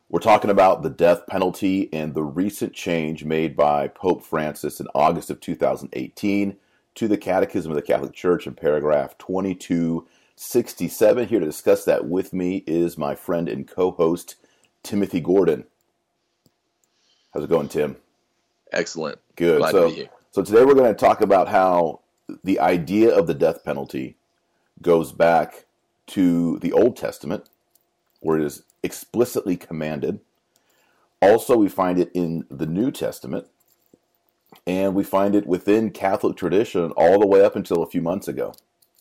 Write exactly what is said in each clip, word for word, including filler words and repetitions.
We're talking about the death penalty and the recent change made by Pope Francis in August of two thousand eighteen to the Catechism of the Catholic Church in paragraph twenty-two sixty-seven. Here to discuss that with me is my friend and co-host, Timothy Gordon. How's it going, Tim? Excellent. Good. Glad so, to be here. so today we're going to talk about how the idea of the death penalty goes back to the Old Testament, where it is explicitly commanded. Also, we find it in the New Testament, and we find it within Catholic tradition all the way up until a few months ago.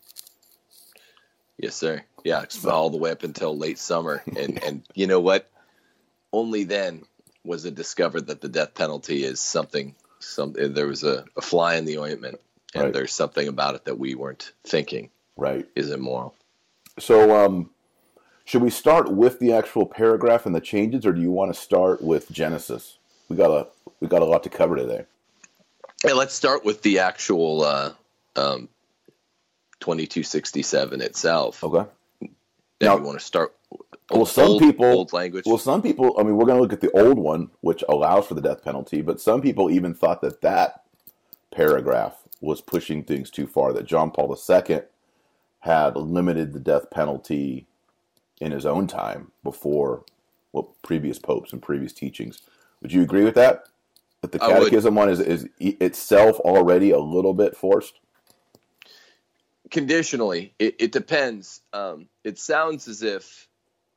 Yes, sir. Yeah, it's all the way up until late summer. And, and you know what? Only then was it discovered that the death penalty is something, some, there was a, a fly in the ointment, and Right. there's something about it that we weren't thinking Right. is immoral. So, um, should we start with the actual paragraph and the changes, or do you want to start with Genesis? We got a we got a lot to cover today. Hey, let's start with the actual uh, um, twenty-two sixty-seven itself. Okay. Now, Now- you want to start Well, old, some old, people, old language? well, some people. I mean, we're going to look at the old one, which allows for the death penalty. But some people even thought that that paragraph was pushing things too far. That John Paul the Second had limited the death penalty in his own time before well, previous popes and previous teachings. Would you agree with that? That the I would. Catechism one is is itself already a little bit forced? Conditionally, it, it depends. Um, it sounds as if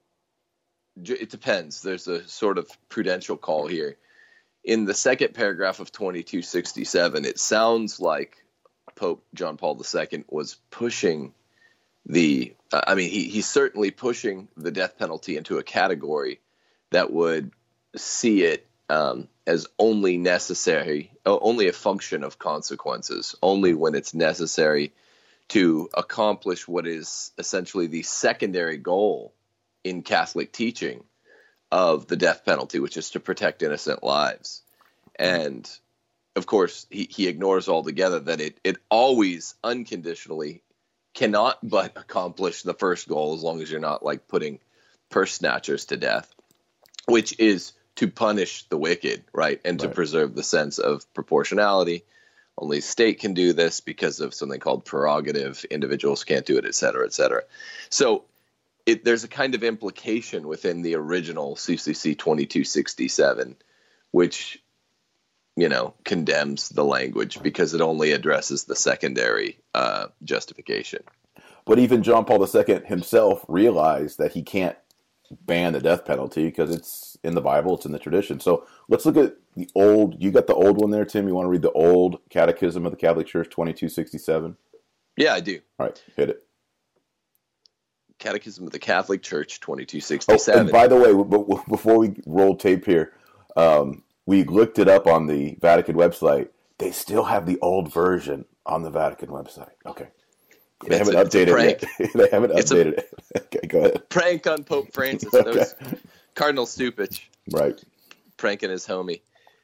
it depends. There's a sort of prudential call here. In the second paragraph of twenty-two sixty-seven, it sounds like Pope John Paul the Second was pushing the, uh, I mean, he, he's certainly pushing the death penalty into a category that would see it um, as only necessary, uh, only a function of consequences, only when it's necessary to accomplish what is essentially the secondary goal in Catholic teaching of the death penalty, which is to protect innocent lives. And of course, he, he ignores altogether that it, it always unconditionally cannot but accomplish the first goal, as long as you're not like putting purse snatchers to death, which is to punish the wicked, right? And to Right. preserve the sense of proportionality. Only state can do this because of something called prerogative. Individuals can't do it, et cetera, et cetera. So it, there's a kind of implication within the original C C C twenty-two sixty-seven, which, you know, condemns the language because it only addresses the secondary uh, justification. But even John Paul the Second himself realized that he can't ban the death penalty because it's in the Bible, it's in the tradition. So let's look at the old, you got the old one there, Tim? You want to read the old Catechism of the Catholic Church, twenty-two sixty-seven? Yeah, I do. All right, hit it. Catechism of the Catholic Church, twenty-two Oh, sixty-seven. and by the way, b- b- before we roll tape here, um, we looked it up on the Vatican website. They still have the old version on the Vatican website. Okay. They It's haven't a- it's a updated prank. it. They haven't It's a- updated it. Okay, go ahead. Prank on Pope Francis. Okay. That was Cardinal Stupich Right. pranking his homie.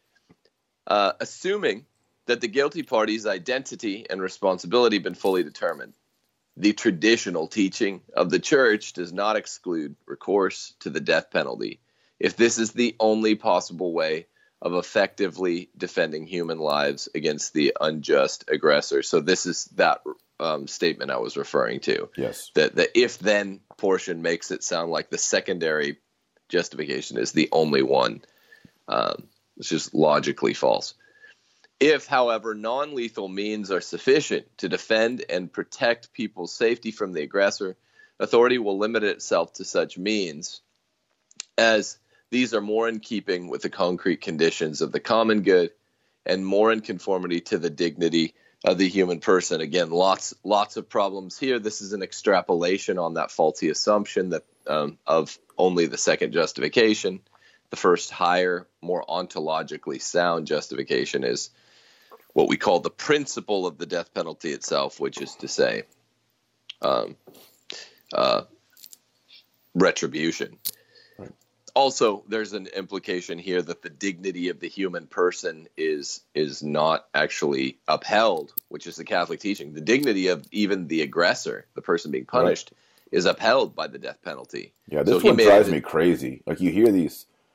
Uh, assuming that the guilty party's identity and responsibility have been fully determined, the traditional teaching of the Church does not exclude recourse to the death penalty if this is the only possible way of effectively defending human lives against the unjust aggressor. So this is that um, statement I was referring to. Yes. That the if-then portion makes it sound like the secondary justification is the only one. Um, it's just logically false. If, however, non-lethal means are sufficient to defend and protect people's safety from the aggressor, authority will limit itself to such means as these are more in keeping with the concrete conditions of the common good and more in conformity to the dignity of the human person. Again, lots lots of problems here. This is an extrapolation on that faulty assumption that um, of only the second justification. The first higher, more ontologically sound justification is what we call the principle of the death penalty itself, which is to say um, uh, retribution. Right. Also, there's an implication here that the dignity of the human person is is not actually upheld, which is the Catholic teaching. The dignity of even the aggressor, the person being punished, right, is upheld by the death penalty. Yeah, this so one drives it, me crazy. Like, you hear these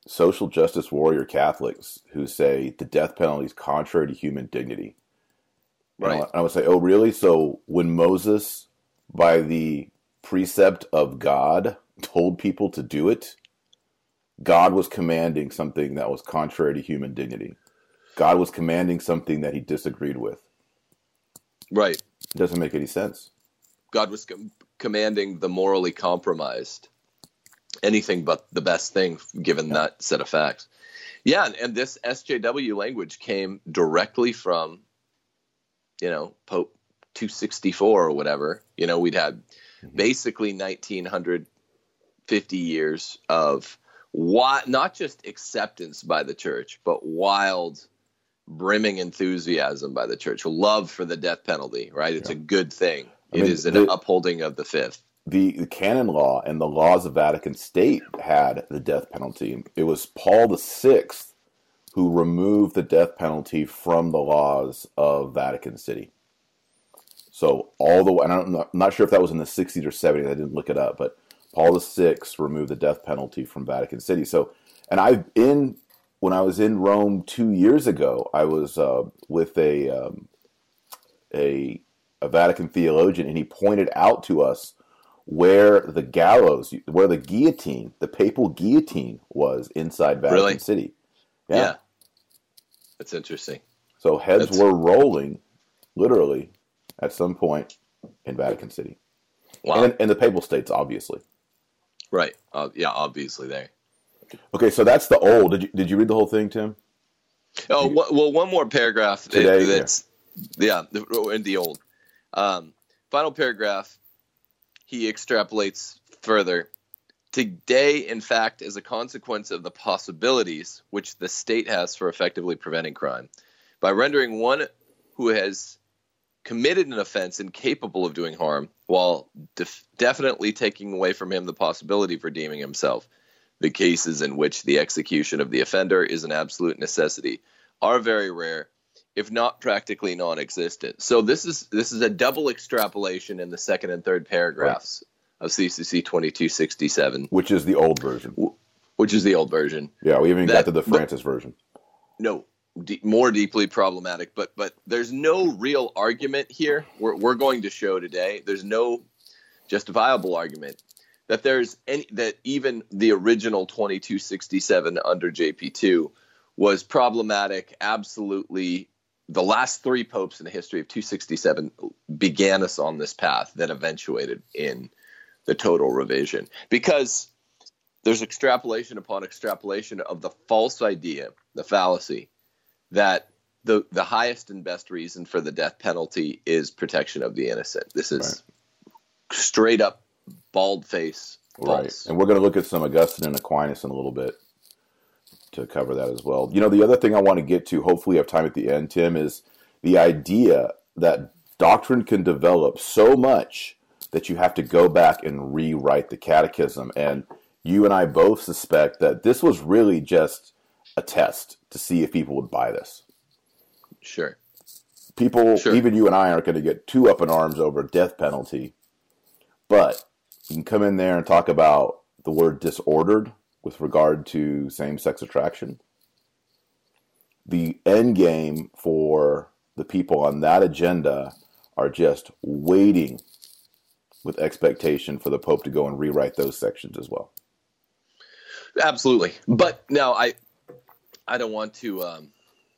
social justice warrior Catholics who say the death penalty is contrary to human dignity. Right. And I would say, oh, really? So when Moses, by the precept of God, told people to do it, God was commanding something that was contrary to human dignity. God was commanding something that he disagreed with. Right. It doesn't make any sense. God was com- commanding the morally compromised anything but the best thing, given yeah. that set of facts. Yeah, and, and this S J W language came directly from, you know, Pope two sixty-four or whatever. You know, we'd had mm-hmm. basically nineteen fifty years of wi- not just acceptance by the church, but wild, brimming enthusiasm by the church, love for the death penalty, right? It's yeah. a good thing. I it mean, is an the, upholding of the fifth. The, the canon law and the laws of Vatican State had the death penalty. It was Paul the Sixth who removed the death penalty from the laws of Vatican City. So all the way, and I'm not, I'm not sure if that was in the sixties or seventies, I didn't look it up, but Paul the Sixth removed the death penalty from Vatican City. So, and I've in, when I was in Rome two years ago, I was uh, with a, um, a, a Vatican theologian, and he pointed out to us where the gallows, where the guillotine, the papal guillotine was inside Vatican really? City. Yeah. yeah. That's interesting. So heads That's... were rolling, literally, at some point in Vatican City. Wow. And in the papal states, obviously. Right. Uh, yeah, obviously there. Okay, so that's the old. Did you, did you read the whole thing, Tim? Oh, you... well, one more paragraph. Today, that's, yeah, yeah in the old. Um, final paragraph. He extrapolates further. Today, in fact, as a consequence of the possibilities which the state has for effectively preventing crime, by rendering one who has committed an offense incapable of doing harm, while def- definitely taking away from him the possibility of redeeming himself, the cases in which the execution of the offender is an absolute necessity are very rare, if not practically non-existent. So this is this is a double extrapolation in the second and third paragraphs right. of C C C twenty-two sixty-seven. Which is the old version. Which is the old version. Yeah, we haven't even that, got to the Francis but, version. No, d- more deeply problematic. But but there's no real argument here. We're, we're going to show today, there's no justifiable argument that there's any that even the original twenty-two sixty-seven under J P two was problematic, absolutely. The last three popes in the history of two sixty-seven began us on this path that eventuated in the total revision, because there's extrapolation upon extrapolation of the false idea, the fallacy, that the the highest and best reason for the death penalty is protection of the innocent. This is right. straight up bald face false. Right. And we're going to look at some Augustine and Aquinas in a little bit to cover that as well. You know, the other thing I want to get to, hopefully you have time at the end, Tim, is the idea that doctrine can develop so much that you have to go back and rewrite the catechism. And you and I both suspect that this was really just a test to see if people would buy this. Sure. People, sure. even you and I, aren't going to get too up in arms over death penalty. But you can come in there and talk about the word disordered with regard to same-sex attraction. The end game for the people on that agenda are just waiting with expectation for the Pope to go and rewrite those sections as well. Absolutely. But now I I don't want to um,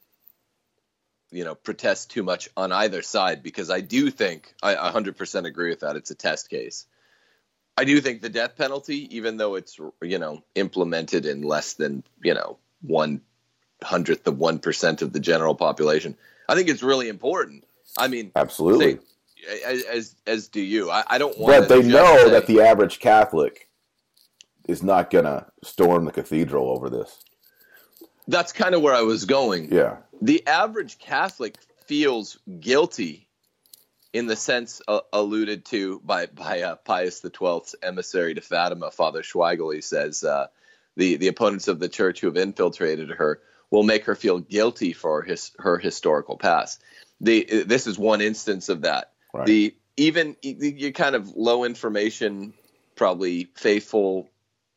you know, protest too much on either side, because I do think, I one hundred percent agree with that, it's a test case. I do think the death penalty, even though it's, you know, implemented in less than, you know, one hundredth of one percent of the general population, I think it's really important. I mean, absolutely. Say, as, as as do you. I, I don't want. But they know say, that the average Catholic is not going to storm the cathedral over this. That's kind of where I was going. Yeah. The average Catholic feels guilty, in the sense uh, alluded to by by uh, Pius the Twelfth's emissary to Fatima, Father Schweigel. He says uh, the the opponents of the church who have infiltrated her will make her feel guilty for his her historical past. The this is one instance of that. Right. The even you kind of low information, probably faithful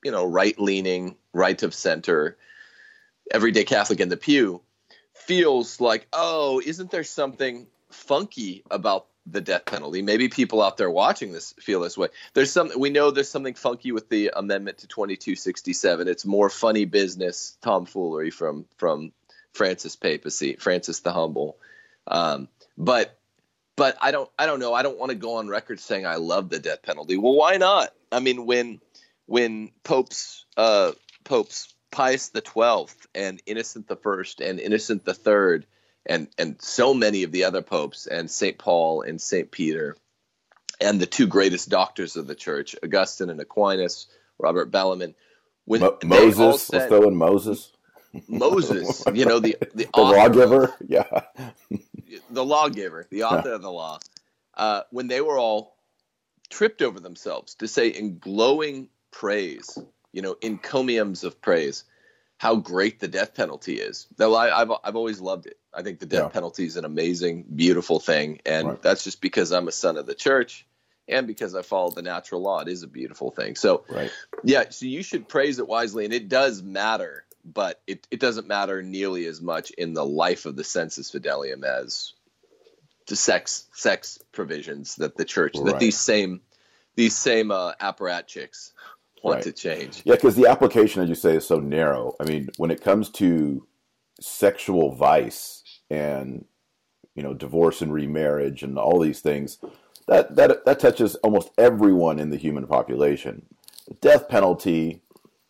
you know, right-leaning, right of center, everyday Catholic in the pew, feels like, oh, isn't there something funky about the death penalty? Maybe people out there watching this feel this way. There's some, we know there's something funky with the amendment to twenty-two sixty-seven. It's more funny business tomfoolery from from Francis Papacy, Francis the Humble. Um, but but I don't I don't know. I don't want to go on record saying I love the death penalty. Well, why not? I mean, when when popes uh, popes Pius the Twelfth and Innocent the First and Innocent the Third and and so many of the other popes, and Saint Paul and Saint Peter, and the two greatest doctors of the church, Augustine and Aquinas, Robert Bellarmine, when Mo- they Moses, all let's said, throw in Moses. Moses, you know, the the, The author lawgiver, of- yeah. the lawgiver, the author of the law, uh, when they were all tripped over themselves to say in glowing praise, you know, encomiums of praise, how great the death penalty is. Though I, I've I've always loved it. I think the death Yeah. penalty is an amazing, beautiful thing, and Right. that's just because I'm a son of the church, and because I follow the natural law. It is a beautiful thing. So, Right. yeah, so you should praise it wisely, and it does matter, but it, it doesn't matter nearly as much in the life of the sensus fidelium as the sex sex provisions that the church, that Right. these same these same uh, apparatchiks want Right. to change. Yeah, because the application, as you say, is so narrow. I mean, when it comes to sexual vice and, you know, divorce and remarriage and all these things, that that that touches almost everyone in the human population. The death penalty,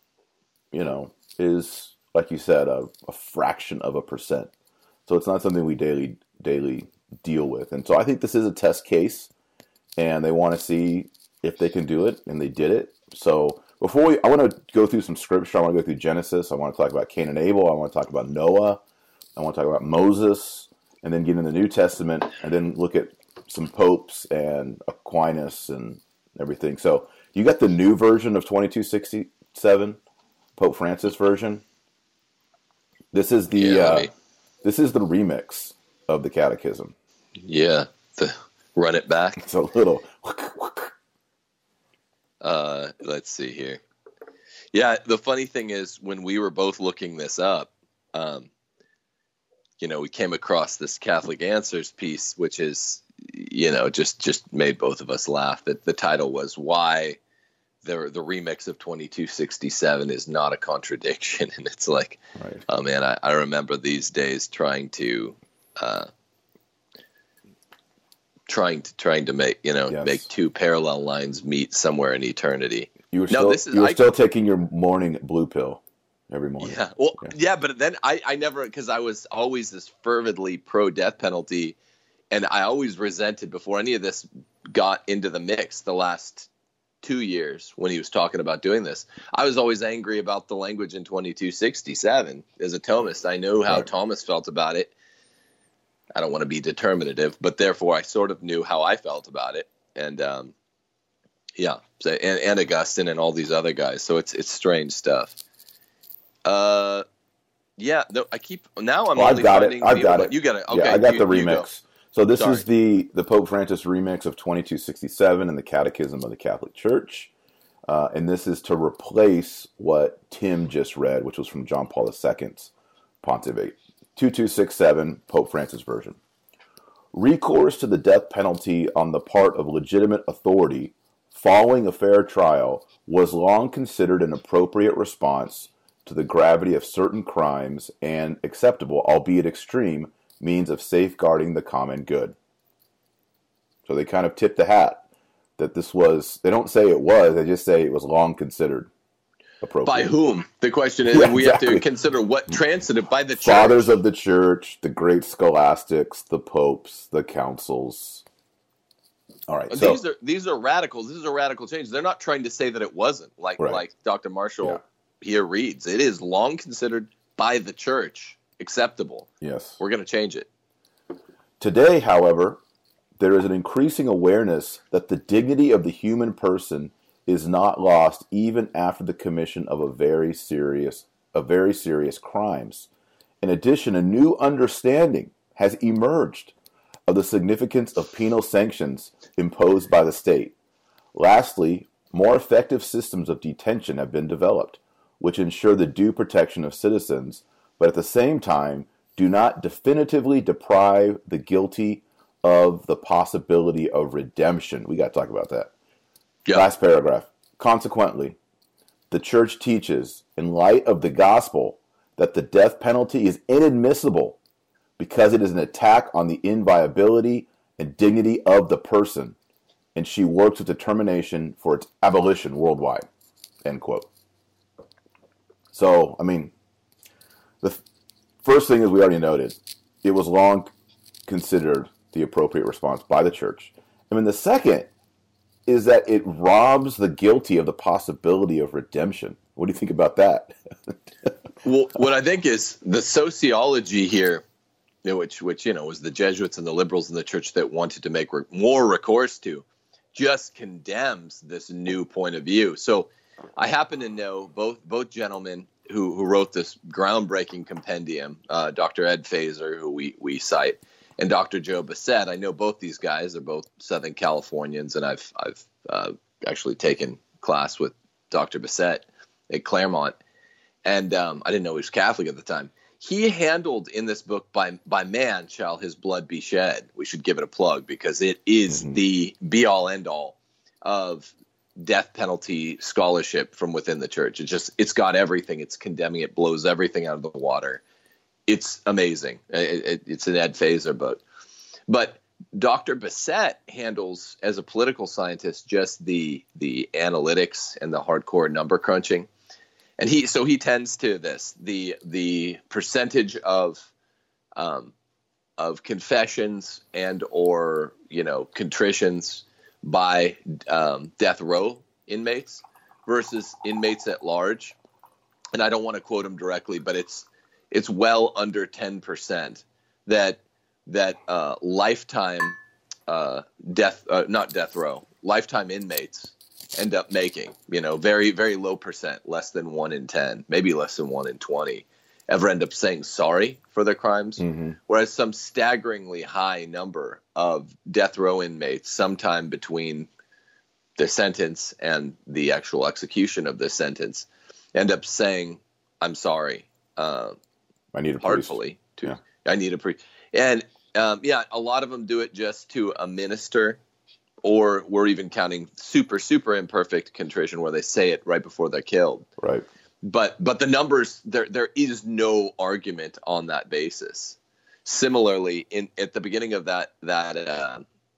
you know, is, like you said, a, a fraction of a percent. So it's not something we daily daily deal with. And so I think this is a test case, and they want to see if they can do it, and they did it. So before we, I want to go through some scripture. I want to go through Genesis. I want to talk about Cain and Abel. I want to talk about Noah. I want to talk about Moses, and then get in the New Testament, and then look at some popes and Aquinas and everything. So you got the new version of twenty-two sixty-seven, Pope Francis version. This is the Yeah, uh, let me- this is the remix of the Catechism. Yeah, the run it back. It's a little. Uh, let's see here. Yeah, the funny thing is, when we were both looking this up, um, you know, we came across this Catholic Answers piece, which is, you know, just just made both of us laugh. That the title was "Why the the remix of twenty-two sixty-seven is not a contradiction," and it's like, Right. oh man, I, I remember these days trying to. Uh, trying to trying to make you know Yes. make two parallel lines meet somewhere in eternity. You were No, still this is- you were I- still taking your morning blue pill every morning. Yeah, well, Yeah. yeah, but then I, I never, because I was always this fervidly pro death penalty, and I always resented before any of this got into the mix the last two years when he was talking about doing this. I was always angry about the language in twenty-two sixty-seven. As a Thomist, I know how Right. Thomas felt about it. I don't want to be determinative, but therefore I sort of knew how I felt about it, and um, yeah, so, and, and Augustine and all these other guys. So it's it's strange stuff. Uh, yeah, no, I keep now. I'm Well, I've only got it. finding I've the got other it. one. You got it. Okay, Yeah, I got you- the you go. remix. So this Sorry. is the the Pope Francis remix of twenty-two sixty-seven in the Catechism of the Catholic Church, uh, and this is to replace what Tim just read, which was from John Paul the Second's Pontificate. twenty-two sixty-seven, Pope Francis version. Recourse to the death penalty on the part of legitimate authority following a fair trial was long considered an appropriate response to the gravity of certain crimes and acceptable, albeit extreme, means of safeguarding the common good. So they kind of tip the hat that this was, they don't say it was, they just say it was long considered appropriate. By whom? The question is, Yeah, we have exactly. to consider what transitive by the church. Fathers of the church, the great scholastics, the popes, the councils. All right, so these are these are radicals. This is a radical change. They're not trying to say that it wasn't like Right. like Doctor Marshall Yeah. here reads. It is long considered by the church acceptable. yes. We're going to change it. Today, however, there is an increasing awareness that the dignity of the human person is not lost even after the commission of a very serious, a very serious crimes. In addition, a new understanding has emerged of the significance of penal sanctions imposed by the state. Lastly, more effective systems of detention have been developed, which ensure the due protection of citizens, but at the same time do not definitively deprive the guilty of the possibility of redemption. We got to talk about that. Yeah. Last paragraph. Consequently, the church teaches, in light of the gospel, that the death penalty is inadmissible because it is an attack on the inviolability and dignity of the person, and she works with determination for its abolition worldwide. End quote. So, I mean, the f- first thing is we already noted, it was long considered the appropriate response by the church. I mean, the second is that it robs the guilty of the possibility of redemption. What do you think about that? Well, what I think is the sociology here, you know, which, which, you know, was the Jesuits and the liberals in the church that wanted to make re- more recourse to, just condemns this new point of view. So I happen to know both both gentlemen who, who wrote this groundbreaking compendium, uh, Doctor Ed Fazer, who we, we cite, and Doctor Joe Bassett. I know both these guys. They're both Southern Californians, and I've I've uh, actually taken class with Doctor Bassett at Claremont. And um, I didn't know he was Catholic at the time. He handled in this book, by by man shall his blood be shed. We should give it a plug because it is mm-hmm. the be-all, end-all of death penalty scholarship from within the church. It just, it's got everything. It's condemning. It blows everything out of the water. It's amazing. It, it, it's an Ed Fazer book. But Doctor Bassett handles, as a political scientist, just the the analytics and the hardcore number crunching. And he, so he tends to this, the, the percentage of, um, of confessions and, or, you know, contritions by, um, death row inmates versus inmates at large. And I don't want to quote him directly, but it's, it's well under ten percent that, that, uh, lifetime, uh, death, uh, not death row, lifetime inmates end up making, you know, very, very low percent, less than one in ten, maybe less than one in twenty, ever end up saying sorry for their crimes. Mm-hmm. Whereas some staggeringly high number of death row inmates, sometime between the sentence and the actual execution of the sentence, end up saying, I'm sorry. Uh, I need a heartfully priest. To, yeah. I need a priest. And um, yeah, a lot of them do it just to a minister, or we're even counting super, super imperfect contrition where they say it right before they're killed. Right. But but the numbers, there there is no argument on that basis. Similarly, in at the beginning of that that uh,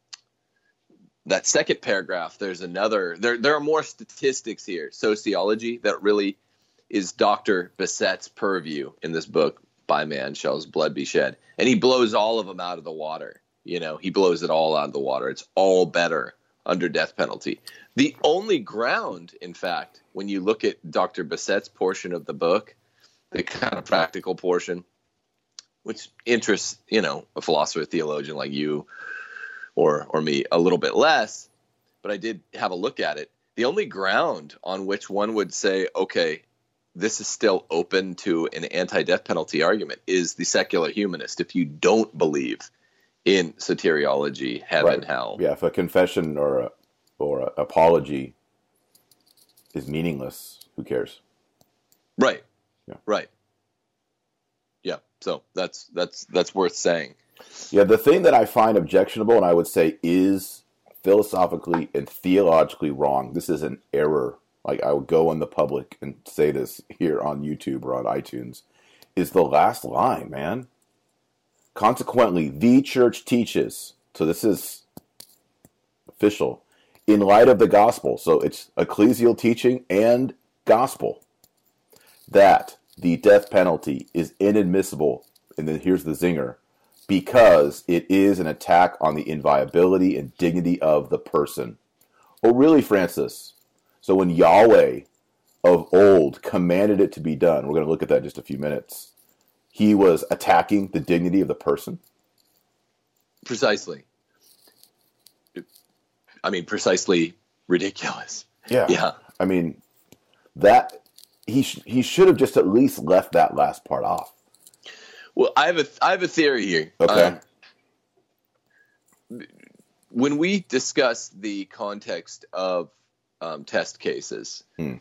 that second paragraph, there's another. There there are more statistics here, sociology, that really is Doctor Bassett's purview in this book. By man shall his blood be shed, and he blows all of them out of the water. You know, he blows it all out of the water. It's all better under death penalty. The only ground, in fact, when you look at Doctor Bassett's portion of the book, the kind of practical portion, which interests, you know, a philosopher, theologian like you or or me a little bit less, but I did have a look at it. The only ground on which one would say, okay, this is still open to an anti-death penalty argument is the secular humanist. If you don't believe in soteriology, heaven, right. hell. Yeah, if a confession or a, or a apology is meaningless, who cares? Right. Yeah. Right. Yeah. So that's that's that's worth saying. Yeah, the thing that I find objectionable, and I would say is philosophically and theologically wrong, this is an error. Like, I would go in the public and say this here on YouTube or on iTunes, is the last line, man. Consequently, the church teaches, so this is official, in light of the gospel, so it's ecclesial teaching and gospel, that the death penalty is inadmissible, and then here's the zinger, because it is an attack on the inviolability and dignity of the person. Oh, really, Francis? So when Yahweh of old commanded it to be done, we're going to look at that in just a few minutes, he was attacking the dignity of the person? Precisely. I mean, precisely ridiculous. Yeah. Yeah. I mean, that he sh- he should have just at least left that last part off. Well, I have a I have a theory here. Okay. Um, when we discuss the context of um, test cases. Hmm.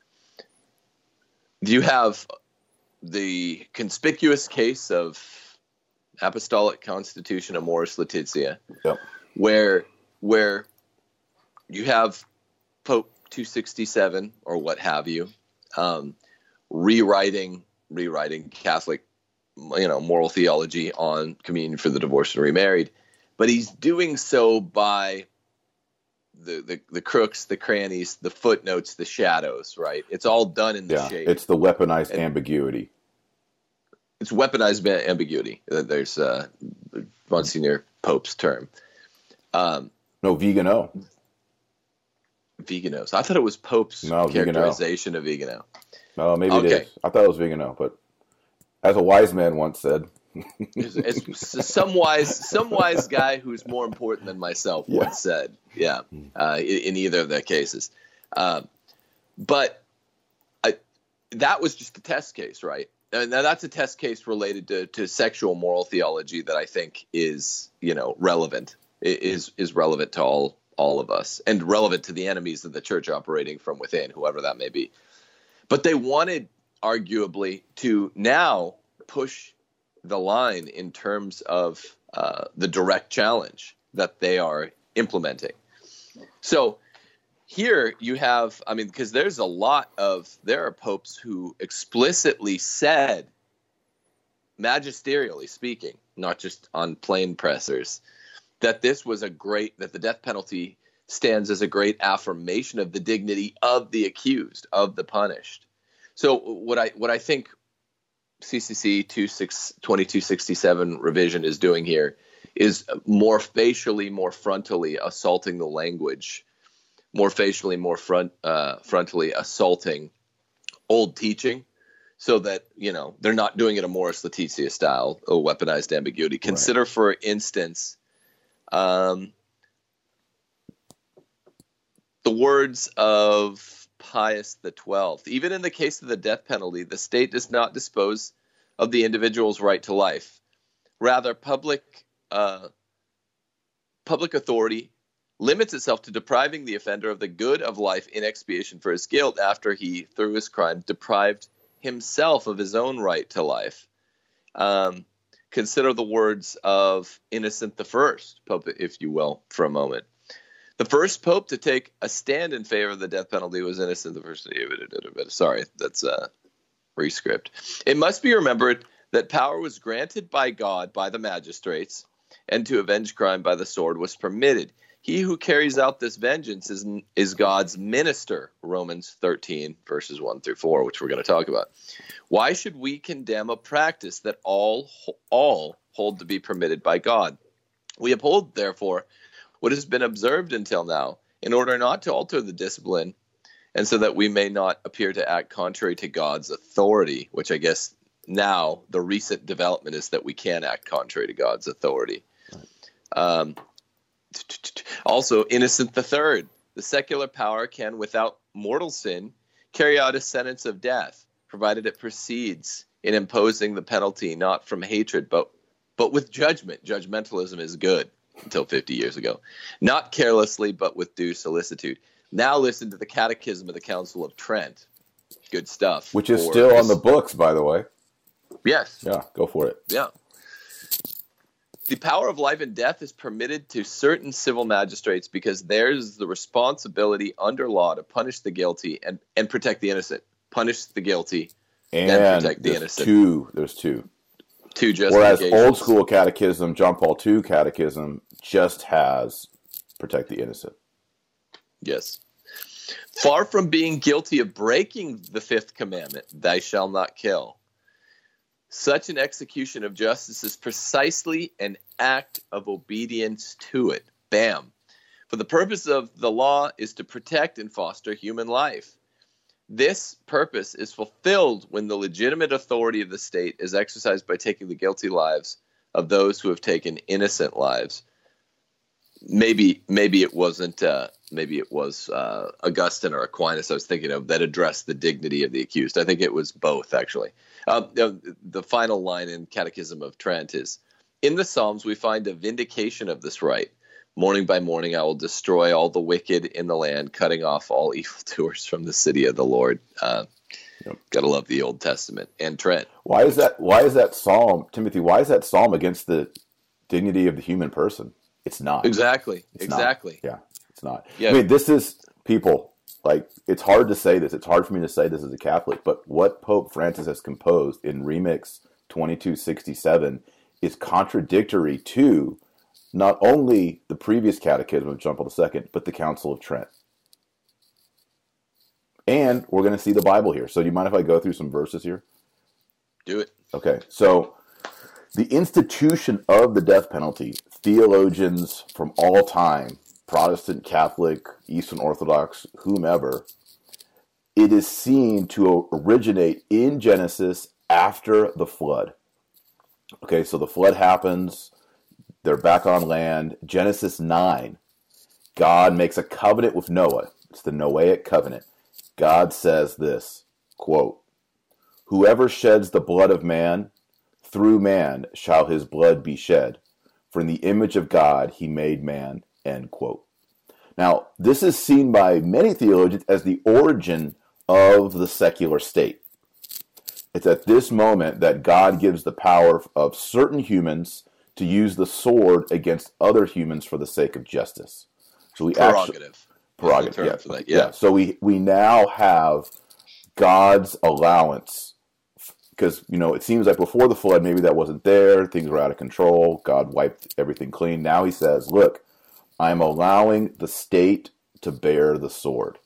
You have the conspicuous case of Apostolic Constitution Amoris Laetitia, Yep. where where you have Pope two sixty-seven or what have you, um, rewriting rewriting Catholic, you know, moral theology on communion for the divorced and remarried, but he's doing so by the the, the crooks, the crannies, the footnotes, the shadows. Right? It's all done in the Yeah, shade. it's the weaponized And- ambiguity. It's weaponized ba- ambiguity. There's uh, Monsignor Pope's term. Um, No, Vigano. Veganos. I thought it was Pope's No, Vigano. characterization of Vigano. No, maybe it Okay. is. I thought it was Vigano, but as a wise man once said, It's, it's some wise, some wise guy who's more important than myself Yeah. once said, yeah, uh, in, in either of their cases. Um, but I, that was just a test case, right? And now that's a test case related to, to sexual moral theology that I think is, you know, relevant, is is relevant to all all of us, and relevant to the enemies of the church operating from within, whoever that may be. But they wanted, arguably, to now push the line in terms of uh, the direct challenge that they are implementing. So here you have, I mean, because there's a lot of, there are popes who explicitly said, magisterially speaking, not just on plain pressers, that this was a great, that the death penalty stands as a great affirmation of the dignity of the accused, of the punished. So what I what I think C C C twenty-two sixty-seven revision is doing here is more facially, more frontally assaulting the language, more facially, more front uh, frontally assaulting old teaching, so that, you know, they're not doing it Amoris Laetitia style, a weaponized ambiguity. Consider, right, for instance, um, the words of Pius the Twelfth. Even in the case of the death penalty, the state does not dispose of the individual's right to life. Rather, public uh, public authority limits itself to depriving the offender of the good of life in expiation for his guilt after he, through his crime, deprived himself of his own right to life. Um, consider the words of Innocent the First, Pope, if you will, for a moment. The first pope to take a stand in favor of the death penalty was Innocent the First. Sorry, that's a rescript. It must be remembered that power was granted by God by the magistrates, and to avenge crime by the sword was permitted. He who carries out this vengeance is, is God's minister, Romans thirteen, verses one through four, which we're going to talk about. Why should we condemn a practice that all, all hold to be permitted by God? We uphold, therefore, what has been observed until now, in order not to alter the discipline, and so that we may not appear to act contrary to God's authority, which I guess now the recent development is that we can act contrary to God's authority. Um, also, Innocent the Third, the secular power can, without mortal sin, carry out a sentence of death, provided it proceeds in imposing the penalty not from hatred, but but with judgment. Judgmentalism is good until fifty years ago. Not carelessly, but with due solicitude. Now listen to the Catechism of the Council of Trent. Good stuff. Which is For still this. on the books, by the way. Yes. Yeah, go for it. Yeah. The power of life and death is permitted to certain civil magistrates because theirs is the responsibility under law to punish the guilty and, and protect the innocent. Punish the guilty And and protect the there's innocent. two. There's two. Two Whereas justifications. old school catechism, John Paul the Second catechism, just has protect the innocent. Yes. Far from being guilty of breaking the fifth commandment, thou shalt not kill, such an execution of justice is precisely an act of obedience to it. Bam. For the purpose of the law is to protect and foster human life. This purpose is fulfilled when the legitimate authority of the state is exercised by taking the guilty lives of those who have taken innocent lives. Maybe, maybe it wasn't. Uh, maybe it was uh, Augustine or Aquinas I was thinking of that addressed the dignity of the accused. I think it was both, actually. Uh, the, the final line in Catechism of Trent is: in the Psalms we find a vindication of this right. Morning by morning, I will destroy all the wicked in the land, cutting off all evildoers from the city of the Lord. Uh, yep. Gotta love the Old Testament. And Trent. Why is that? Why is that psalm, Timothy? Why is that psalm against the dignity of the human person? It's not. Exactly. It's exactly. Not. Yeah, it's not. Yeah. I mean, this is people. Like, it's hard to say this. It's hard for me to say this as a Catholic, but what Pope Francis has composed in Remix twenty-two sixty-seven is contradictory to not only the previous catechism of John Paul the Second, but the Council of Trent. And we're going to see the Bible here. So do you mind if I go through some verses here? Do it. Okay. So the institution of the death penalty, theologians from all time, Protestant, Catholic, Eastern Orthodox, whomever, it is seen to originate in Genesis after the flood. Okay, so the flood happens. They're back on land. Genesis nine, God makes a covenant with Noah. It's the Noahic covenant. God says this, quote, "Whoever sheds the blood of man, through man shall his blood be shed. For in the image of God he made man," end quote. Now, this is seen by many theologians as the origin of the secular state. It's at this moment that God gives the power of certain humans to use the sword against other humans for the sake of justice. So we prerogative. Actually, prerogative, yeah. For that. Yeah. yeah. So we, we now have God's allowance, because, you know, it seems like before the flood, maybe that wasn't there. Things were out of control. God wiped everything clean. Now he says, look, I'm allowing the state to bear the sword.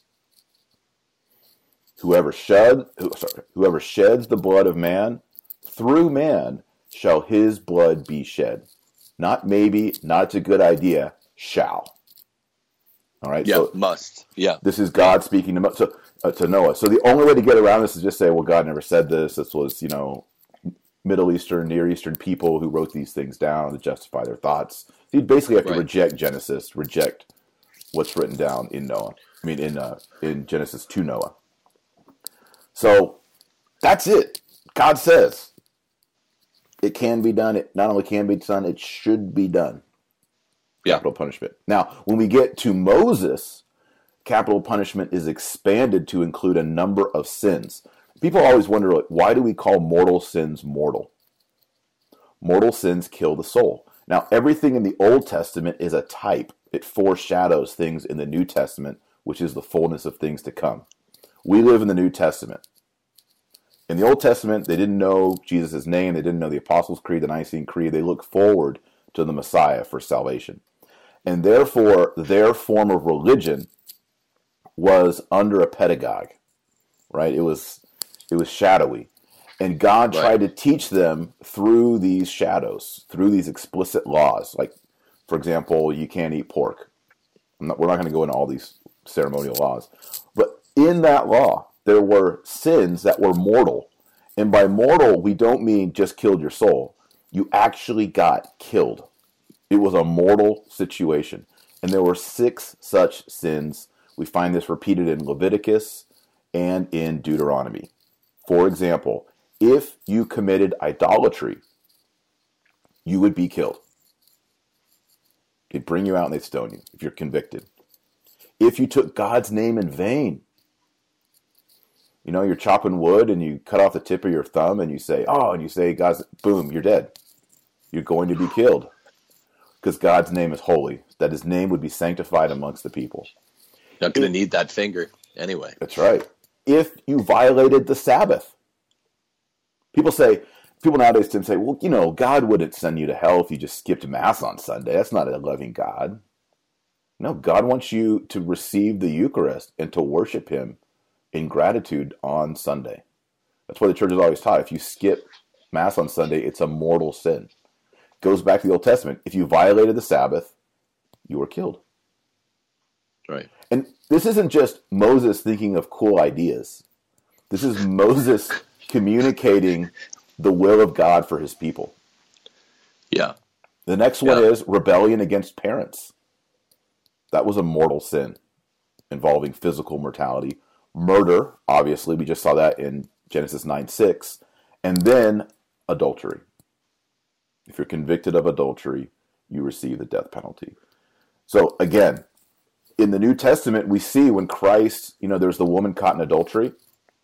Whoever shed, who, sorry, whoever sheds the blood of man, through man shall his blood be shed. Not maybe, not it's a good idea, shall. All right? Yeah, so must. Yeah. This is God speaking to, so, uh, to Noah. So the only way to get around this is just say, well, God never said this. This was, you know, Middle Eastern, Near Eastern people who wrote these things down to justify their thoughts. So you basically have to right. reject Genesis, reject what's written down in Noah. I mean, in uh, in Genesis to Noah. So that's it. God says it can be done. It not only can be done, it should be done. Yeah. Capital punishment. Now, when we get to Moses, capital punishment is expanded to include a number of sins. People always wonder, like, why do we call mortal sins mortal? Mortal sins kill the soul. Now, everything in the Old Testament is a type. It foreshadows things in the New Testament, which is the fullness of things to come. We live in the New Testament. In the Old Testament, they didn't know Jesus' name. They didn't know the Apostles' Creed, the Nicene Creed. They looked forward to the Messiah for salvation. And therefore, their form of religion was under a pedagogue, right? It was it was shadowy. And God right. tried to teach them through these shadows, through these explicit laws. Like, for example, you can't eat pork. I'm not, we're not going to go into all these ceremonial laws. But in that law, there were sins that were mortal. And by mortal, we don't mean just killed your soul. You actually got killed. It was a mortal situation. And there were six such sins. We find this repeated in Leviticus and in Deuteronomy. For example, if you committed idolatry, you would be killed. They'd bring you out and they'd stone you if you're convicted. If you took God's name in vain, you know, you're chopping wood and you cut off the tip of your thumb and you say, oh, and you say, God's, boom, you're dead. You're going to be killed. Because God's name is holy, that his name would be sanctified amongst the people. Not going to need that finger anyway. That's right. If you violated the Sabbath. People say, people nowadays Tim say, well, you know, God wouldn't send you to hell if you just skipped Mass on Sunday. That's not a loving God. No, God wants you to receive the Eucharist and to worship him in gratitude on Sunday. That's why the church has always taught. If you skip Mass on Sunday, it's a mortal sin. Goes back to the Old Testament. If you violated the Sabbath, you were killed. Right. And this isn't just Moses thinking of cool ideas. This is Moses communicating the will of God for his people. Yeah. The next one yeah. is rebellion against parents. That was a mortal sin involving physical mortality. Murder, obviously, we just saw that in Genesis nine six. And then adultery. If you're convicted of adultery, you receive the death penalty. So again, in the New Testament, we see when Christ, you know, there's the woman caught in adultery.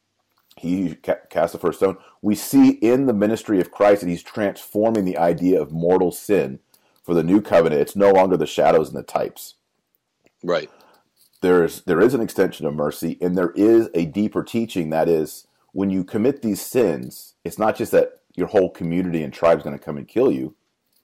He cast the first stone. We see in the ministry of Christ that he's transforming the idea of mortal sin for the new covenant. It's no longer the shadows and the types. Right. There's there is an extension of mercy, and there is a deeper teaching that is when you commit these sins, it's not just that your whole community and tribe is going to come and kill you.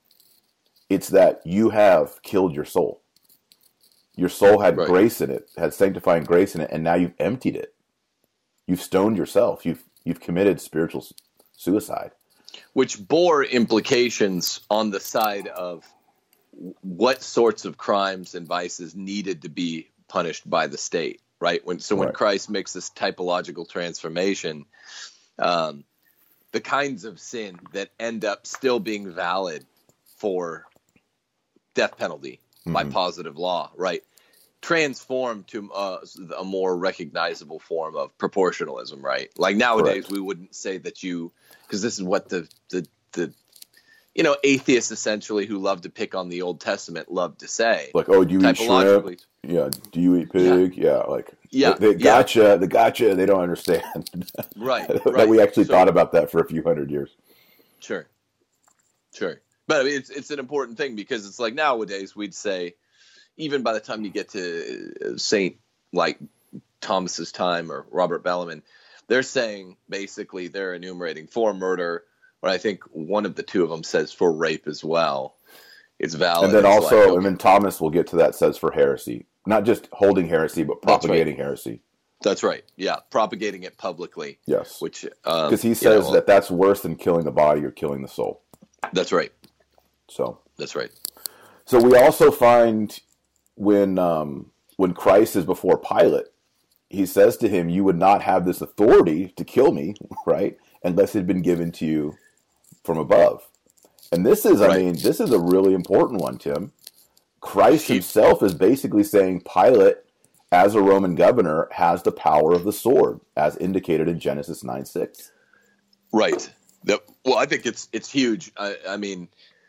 It's that you have killed your soul. Your soul had right. grace in it, had sanctifying grace in it, and now you've emptied it. You've stoned yourself. You've you've committed spiritual suicide. Which bore implications on the side of what sorts of crimes and vices needed to be punished by the state, right? When so when right. Christ makes this typological transformation, um, the kinds of sin that end up still being valid for death penalty mm-hmm. by positive law, right? Transform to uh, a more recognizable form of proportionalism, right? Like nowadays, Correct. we wouldn't say that you, because this is what the the the you know atheists essentially who love to pick on the Old Testament love to say. Like, oh, do you eat shrimp? Yeah. Do you eat pig? Yeah. yeah like, yeah, they, they gotcha. Yeah. They gotcha. They don't understand. Right. that right. we actually so, thought about that for a few hundred years. Sure. Sure. But I mean, it's it's an important thing because it's like nowadays we'd say, even by the time you get to Saint like Thomas's time or Robert Bellarmine, they're saying basically they're enumerating for murder, or I think one of the two of them says for rape as well. It's valid. And then it's also, like, okay. and then Thomas will get to that says for heresy, not just holding heresy, but propagating That's right. heresy. That's right. Yeah, propagating it publicly. Yes, which because um, he says yeah, well, that that's worse than killing the body or killing the soul. That's right. So that's right. So we also find when um, when Christ is before Pilate, he says to him, "You would not have this authority to kill me, right, unless it had been given to you from above." And this is, right. I mean, this is a really important one, Tim. Christ himself is basically saying Pilate, as a Roman governor, has the power of the sword, as indicated in Genesis nine six. Right. The, well, I think it's it's huge. I, I mean,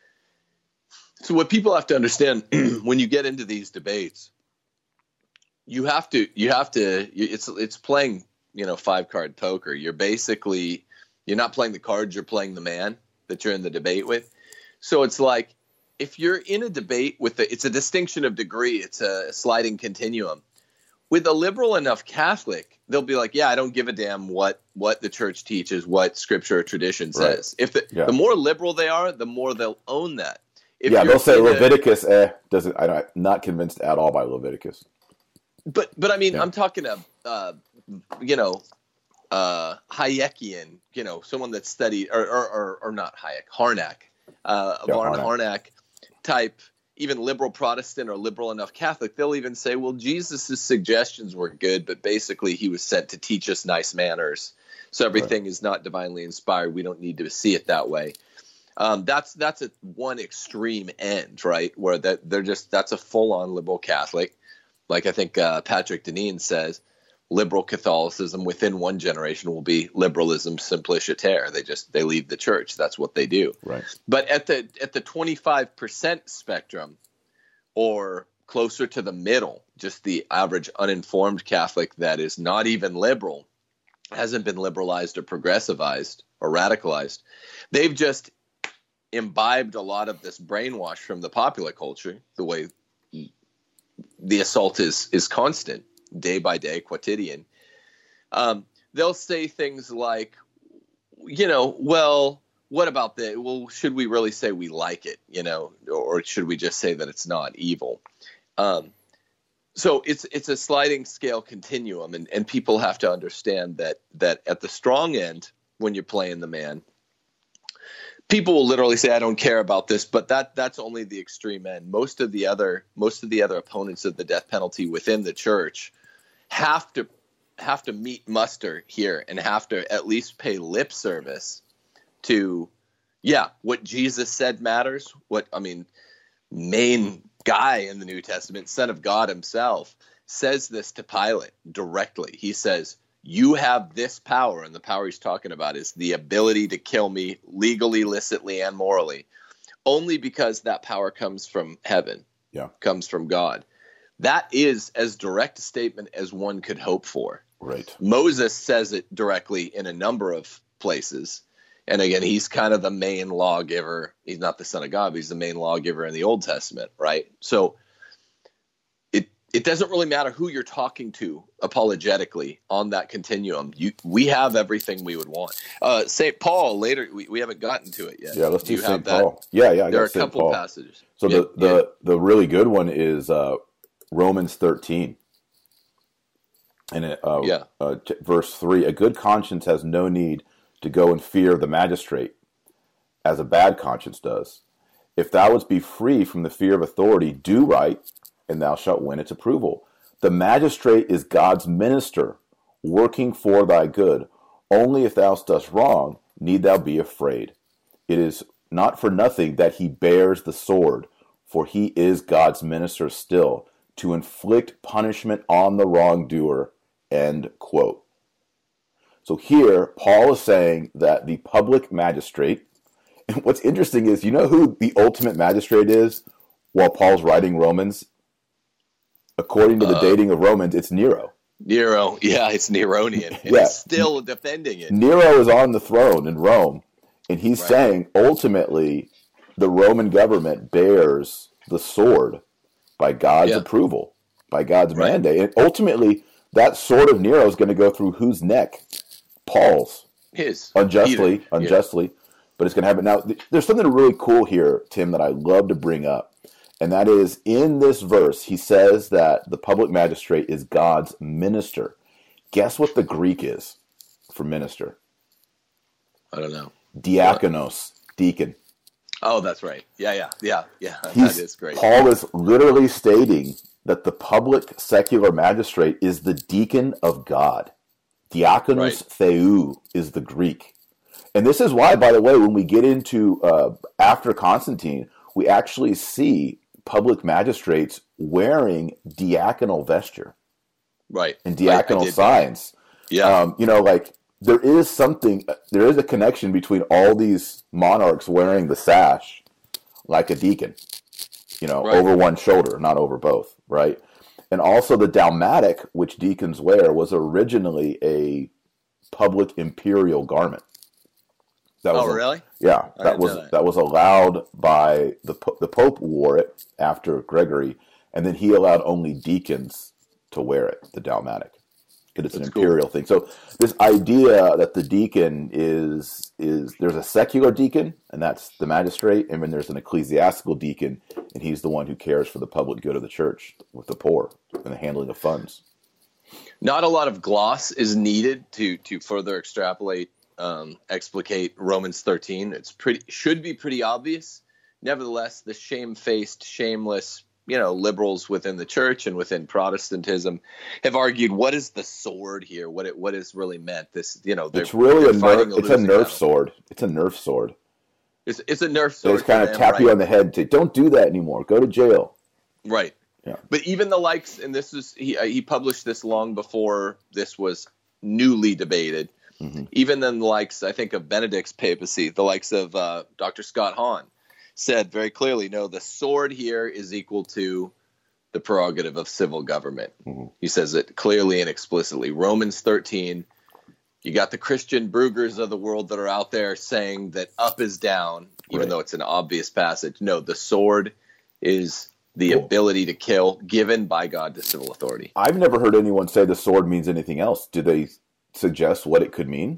so what people have to understand when you get into these debates, you have to you have to it's it's playing, you know, five card poker. You're basically you're not playing the cards, you're playing the man that you're in the debate with. So it's like if you're in a debate with the, it's a distinction of degree, it's a sliding continuum. With a liberal enough Catholic, they'll be like, yeah, I don't give a damn what what the church teaches, what scripture or tradition says. Right. If the, yeah. the more liberal they are, the more they'll own that. If yeah, they'll say Leviticus, a, eh, doesn't. I'm not convinced at all by Leviticus. But but I mean, yeah. I'm talking a uh, you know uh, Hayekian, you know, someone that studied or or, or, or not Hayek, Harnack, uh, yeah, Varn Harnack. Harnack type. Even liberal Protestant or liberal enough Catholic, they'll even say, well, Jesus' suggestions were good, but basically he was sent to teach us nice manners. So everything right. is not divinely inspired. We don't need to see it that way. Um, that's that's at one extreme end, right? Where that they're just that's a full-on liberal Catholic. Like I think uh, Patrick Deneen says, liberal Catholicism within one generation will be liberalism simpliciter. They just they leave the church. That's what they do. Right. But at the at the twenty-five percent spectrum, or closer to the middle, just the average uninformed Catholic that is not even liberal, hasn't been liberalized or progressivized or radicalized. They've just imbibed a lot of this brainwash from the popular culture, the way the assault is is constant. Day by day, quotidian. Um, they'll say things like, you know, well, what about the, well, should we really say we like it, you know, or should we just say that it's not evil? Um, so it's it's a sliding scale continuum, and, and people have to understand that that at the strong end, when you're playing the man, people will literally say, I don't care about this, but that that's only the extreme end. Most of the other most of the other opponents of the death penalty within the church have to have to meet muster here and have to at least pay lip service to, yeah, what Jesus said matters. What, I mean, main guy in the New Testament, Son of God himself, says this to Pilate directly. He says, you have this power, and the power he's talking about is the ability to kill me legally, licitly, and morally, only because that power comes from heaven. Yeah. comes from God. That is as direct a statement as one could hope for. Right. Moses says it directly in a number of places. And again, he's kind of the main lawgiver. He's not the son of God, but he's the main lawgiver in the Old Testament, right? So it it doesn't really matter who you're talking to apologetically on that continuum. You, we have everything we would want. Uh, Saint Paul, later, we, we haven't gotten to it yet. Yeah, let's do, you Saint have Paul. Yeah, yeah, I There got are a Saint couple Paul. passages. So Yeah, the, the, yeah. the really good one is uh, Romans thirteen. And it, uh, Yeah. uh, t- verse three, a good conscience has no need to go in fear of the magistrate, as a bad conscience does. If thou wouldst be free from the fear of authority, do right, and thou shalt win its approval. The magistrate is God's minister, working for thy good. Only if thou dost wrong, need thou be afraid. It is not for nothing that he bears the sword, for he is God's minister still, to inflict punishment on the wrongdoer. End quote. So here, Paul is saying that the public magistrate, and what's interesting is, you know who the ultimate magistrate is while Paul's writing Romans? According to the Uh, dating of Romans, it's Nero. Nero, yeah, it's Neronian. And Yeah. he's still defending it. Nero is on the throne in Rome, and he's Right. saying ultimately the Roman government bears the sword by God's Yeah. approval, by God's Right. mandate. And ultimately, that sword of Nero is going to go through whose neck? Paul's. His. Unjustly, Peter. unjustly, but it's going to happen. Now, th- there's something really cool here, Tim, that I love to bring up, and that is in this verse, he says that the public magistrate is God's minister. Guess what the Greek is for minister? I don't know. Diakonos, deacon. Oh, that's right. Yeah, yeah, yeah, yeah. He's- That is great. Paul is literally stating that the public secular magistrate is the deacon of God. Diakonos Right. theou is the Greek. And this is why, by the way, when we get into uh, after Constantine, we actually see public magistrates wearing diaconal vesture Right. and I- I diaconal did- signs. Yeah. Um, you know, like there is something, there is a connection between all these monarchs wearing the sash like a deacon, you know, Right. over one shoulder, not over both, right? And also the dalmatic, which deacons wear, was originally a public imperial garment. That oh, was a- really? Yeah, I that didn't was know that. that was allowed by the po- the Pope wore it after Gregory, and then he allowed only deacons to wear it, the dalmatic, because it's an That's cool. imperial thing. So this idea that the deacon is is there's a secular deacon, and that's the magistrate, and then there's an ecclesiastical deacon, and he's the one who cares for the public good of the church with the poor and the handling of funds. Not a lot of gloss is needed to to further extrapolate, um, explicate Romans thirteen. It's pretty should be pretty obvious. Nevertheless, the shamefaced, shameless, you know, liberals within the church and within Protestantism have argued, what is the sword here? What it what is really meant? This, you know, they're, It's really they're a fighting nerf, it's a losing nerf battle. sword. It's a nerf sword. It's, it's a nerf They sword. just kind for of them, tap right? you on the head to don't do that anymore. Go to jail. Right. Yeah. But even the likes, and this is he he published this long before this was newly debated. Mm-hmm. Even then, the likes, I think, of Benedict's papacy, the likes of uh, Doctor Scott Hahn, said very clearly, no, the sword here is equal to the prerogative of civil government. Mm-hmm. He says it clearly and explicitly. Romans thirteen, you got the Christian Brugers of the world that are out there saying that up is down, even Right. though it's an obvious passage. No, the sword is the Cool. ability to kill given by God to civil authority. I've never heard anyone say the sword means anything else. Do they suggest what it could mean?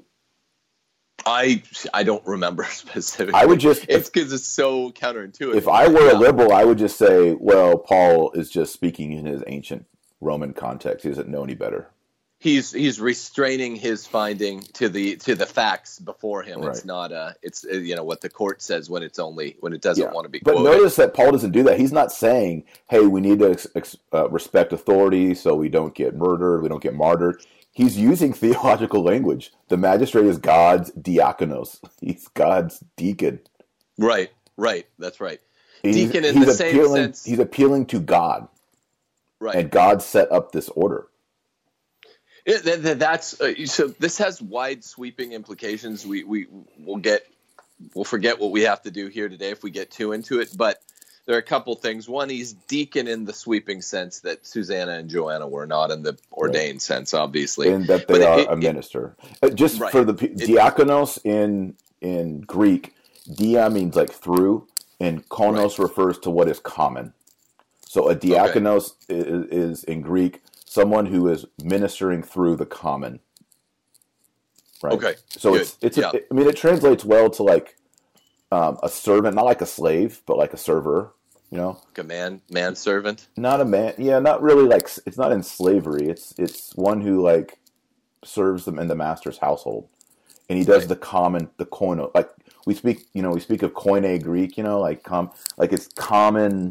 I I don't remember specifically. I would just, It's if, because it's so counterintuitive. if I were Yeah. a liberal, I would just say, well, Paul is just speaking in his ancient Roman context. He doesn't know any better. he's he's restraining his finding to the to the facts before him. It's Right. not uh it's uh, you know what the court says when it's only when it doesn't Yeah. want to be But quoted. notice that Paul doesn't do that. He's not saying, hey, we need to ex- ex- uh, respect authority so we don't get murdered, we don't get martyred. He's using theological language. The magistrate is God's diakonos. He's God's deacon. Right, right, that's right. He's, Deacon in he's the same appealing, sense. He's appealing to God, Right. and God set up this order. It, that, that- that's uh, so. This has wide sweeping implications. We we will get we'll forget what we have to do here today if we get too into it. But there are a couple things. One, he's deacon in the sweeping sense that Susanna and Joanna were, not in the ordained right. sense, obviously. And that they but are it, a minister. It, Just right. for the it, diakonos in in Greek, dia means like through, and konos right. refers to what is common. So a diakonos okay. is, is in Greek someone who is ministering through the common. Right. Okay. So Good. it's it's. Yeah. A, I mean, it translates well to like um, a servant, not like a slave, but like a server. You know, like a man, man servant. Not a man. Yeah, not really. Like it's not in slavery. It's it's one who like serves them in the master's household, and he does right. the common, the koino. Like we speak, you know, we speak of koine Greek. You know, like com, like it's common.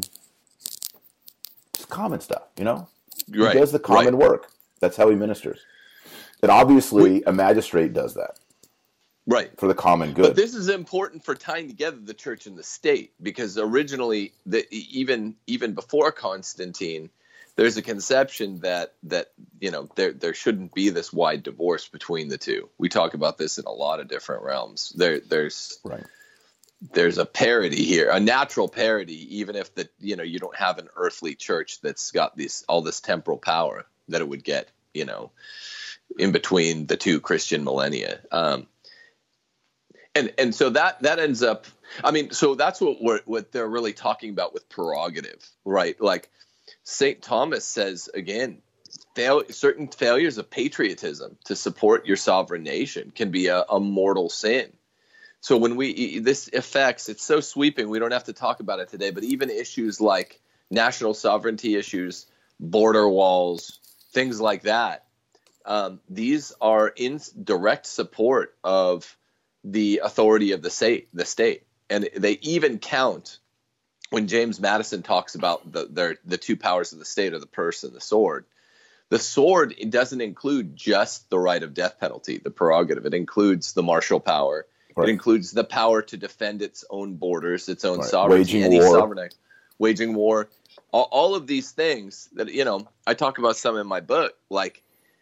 It's common stuff. You know, right. He does the common right. work. That's how he ministers. And obviously, a magistrate does that. Right. For the common good. But this is important for tying together the church and the state, because originally, the, even even before Constantine, there's a conception that, that you know, there there shouldn't be this wide divorce between the two. We talk about this in a lot of different realms. There There's right. there's a parity here, a natural parity, even if the you know you don't have an earthly church that's got this all this temporal power that it would get, you know, in between the two Christian millennia. Um, and and so that that ends up, I mean, so that's what we're, what they're really talking about with prerogative, right? Like Saint Thomas says, again, fail, certain failures of patriotism to support your sovereign nation can be a, a mortal sin. So when we, this affects, it's so sweeping, we don't have to talk about it today, but even issues like national sovereignty issues, border walls, things like that, Um, these are in direct support of the authority of the state, the state, and they even count when James Madison talks about the their, the two powers of the state are the purse and the sword. The sword, it doesn't include just the right of death penalty, the prerogative. It includes the martial power. Right. It includes the power to defend its own borders, its own right. sovereignty, waging any war. sovereign, waging war. All, all of these things that, you know, I talk about some in my book, like.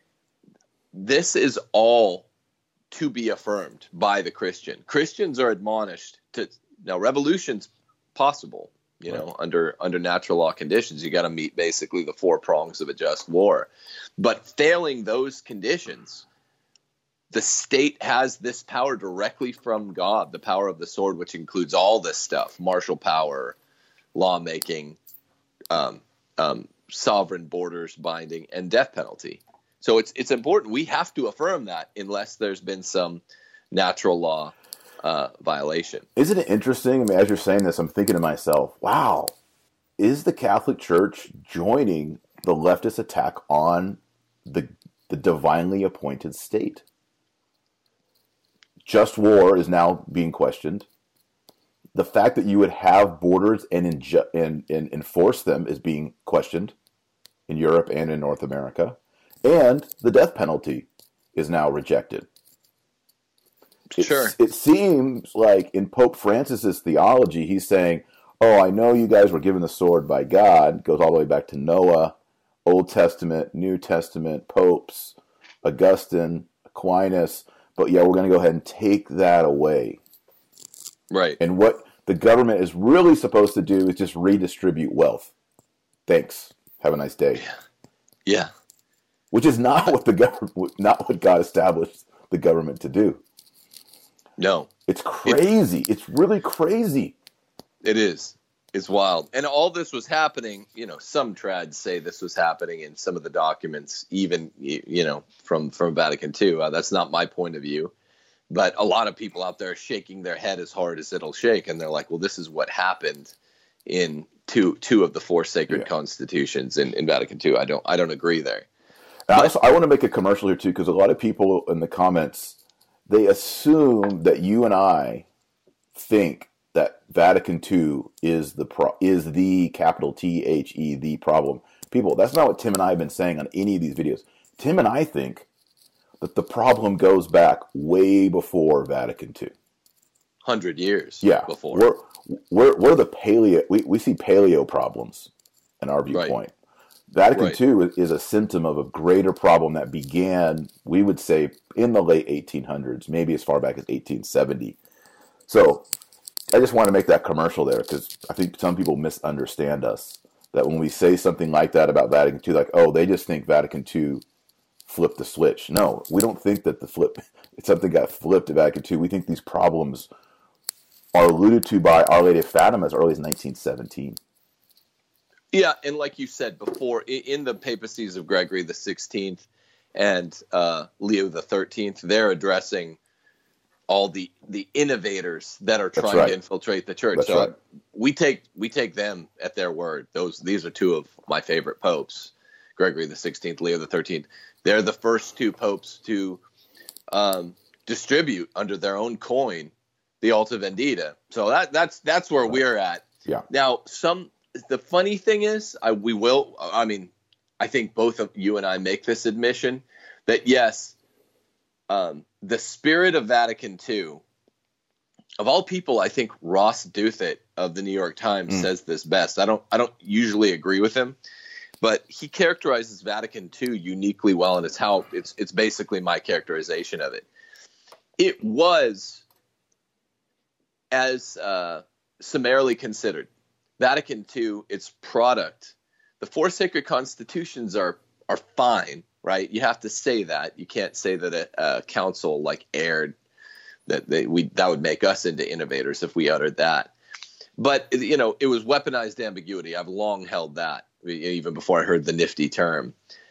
This is all to be affirmed by the Christian. Christians are admonished to now. Revolution's possible, you know, right. under under natural law conditions. You got to meet basically the four prongs of a just war. But failing those conditions, the state has this power directly from God, the power of the sword, which includes all this stuff: martial power, lawmaking, um, um, sovereign borders binding, and death penalty. So it's it's important. We have to affirm that unless there's been some natural law uh, violation. Isn't it interesting? I mean, as you're saying this, I'm thinking to myself, wow, is the Catholic Church joining the leftist attack on the the divinely appointed state? Just war is now being questioned. The fact that you would have borders and, inju- and, and enforce them is being questioned in Europe and in North America. And the death penalty is now rejected. Sure. It's, it seems like in Pope Francis's theology, he's saying, oh, I know you guys were given the sword by God. It goes all the way back to Noah, Old Testament, New Testament, popes, Augustine, Aquinas. But yeah, we're going to go ahead and take that away. Right. And what the government is really supposed to do is just redistribute wealth. Thanks. Have a nice day. Yeah. Yeah. Which is not what the government, not what God established the government to do. No, it's crazy. It, it's really crazy. It is. It's wild. And all this was happening. You know, some trads say this was happening in some of the documents, even you know from from Vatican Two. Uh, that's not my point of view, but a lot of people out there are shaking their head as hard as it'll shake, and they're like, "Well, this is what happened in two two of the four sacred yeah. constitutions in, in Vatican Two." I don't I don't agree there. I, also, I want to make a commercial here, too, because a lot of people in the comments, they assume that you and I think that Vatican Two is the pro- is the capital T H E, the problem. People, that's not what Tim and I have been saying on any of these videos. Tim and I think that the problem goes back way before Vatican Two. Hundred years yeah, before. We're, we're, we're the paleo, we, we see paleo problems in our viewpoint. Right. Vatican right. Two is a symptom of a greater problem that began, we would say, in the late eighteen hundreds, maybe as far back as eighteen seventy. So I just want to make that commercial there because I think some people misunderstand us. That when we say something like that about Vatican two, like, oh, they just think Vatican two flipped the switch. No, we don't think that the flip, something got flipped at Vatican two. We think these problems are alluded to by Our Lady of Fatima as early as nineteen seventeen. Yeah, and like you said before, in the papacies of Gregory the sixteenth and uh, Leo the thirteenth, they're addressing all the the innovators that are trying right. to infiltrate the church. That's so right. we take we take them at their word. Those these are two of my favorite popes, Gregory the sixteenth, Leo the thirteenth. They're the first two popes to um, distribute under their own coin the Alta Vendita. So that that's that's where right. we're at. Yeah. Now, some the funny thing is, I we will. I mean, I think both of you and I make this admission that yes. Um, the spirit of Vatican two, of all people, I think Ross Douthat of the New York Times mm. says this best. I don't, I don't usually agree with him, but he characterizes Vatican two uniquely well, and it's how it's, it's basically my characterization of it. It was, as uh, summarily considered, Vatican two, its product. The four sacred constitutions are are fine. Right, you have to say that. You can't say that a, a council like erred. That they we that would make us into innovators if we uttered that. But you know, it was weaponized ambiguity. I've long held that, even before I heard the nifty term.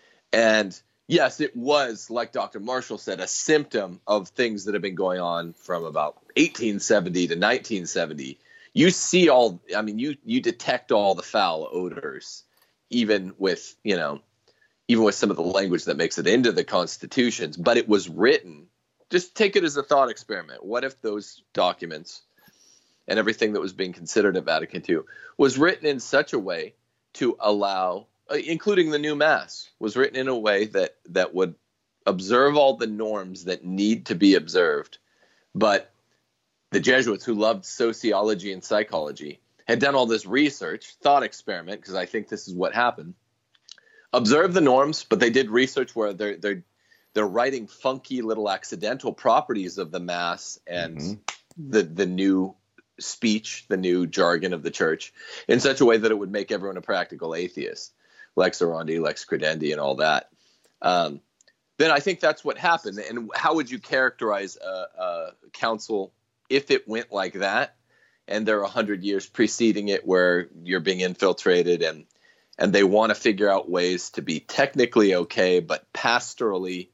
And yes, it was, like Doctor Marshall said, a symptom of things that have been going on from about eighteen seventy to nineteen seventy. You see all. I mean, you you detect all the foul odors, even with you know. even with some of the language that makes it into the constitutions, but it was written. Just take it as a thought experiment. What if those documents and everything that was being considered at Vatican two was written in such a way to allow, including the new Mass, was written in a way that, that would observe all the norms that need to be observed, but the Jesuits, who loved sociology and psychology, had done all this research, thought experiment, because I think this is what happened, observe the norms, but they did research where they're they're they're writing funky little accidental properties of the Mass and mm-hmm. the the new speech, the new jargon of the Church, in such a way that it would make everyone a practical atheist, lex orandi, lex credendi, and all that. Um, then I think that's what happened. And how would you characterize a, a council if it went like that, and there are a hundred years preceding it where you're being infiltrated and and they want to figure out ways to be technically okay, but pastorally,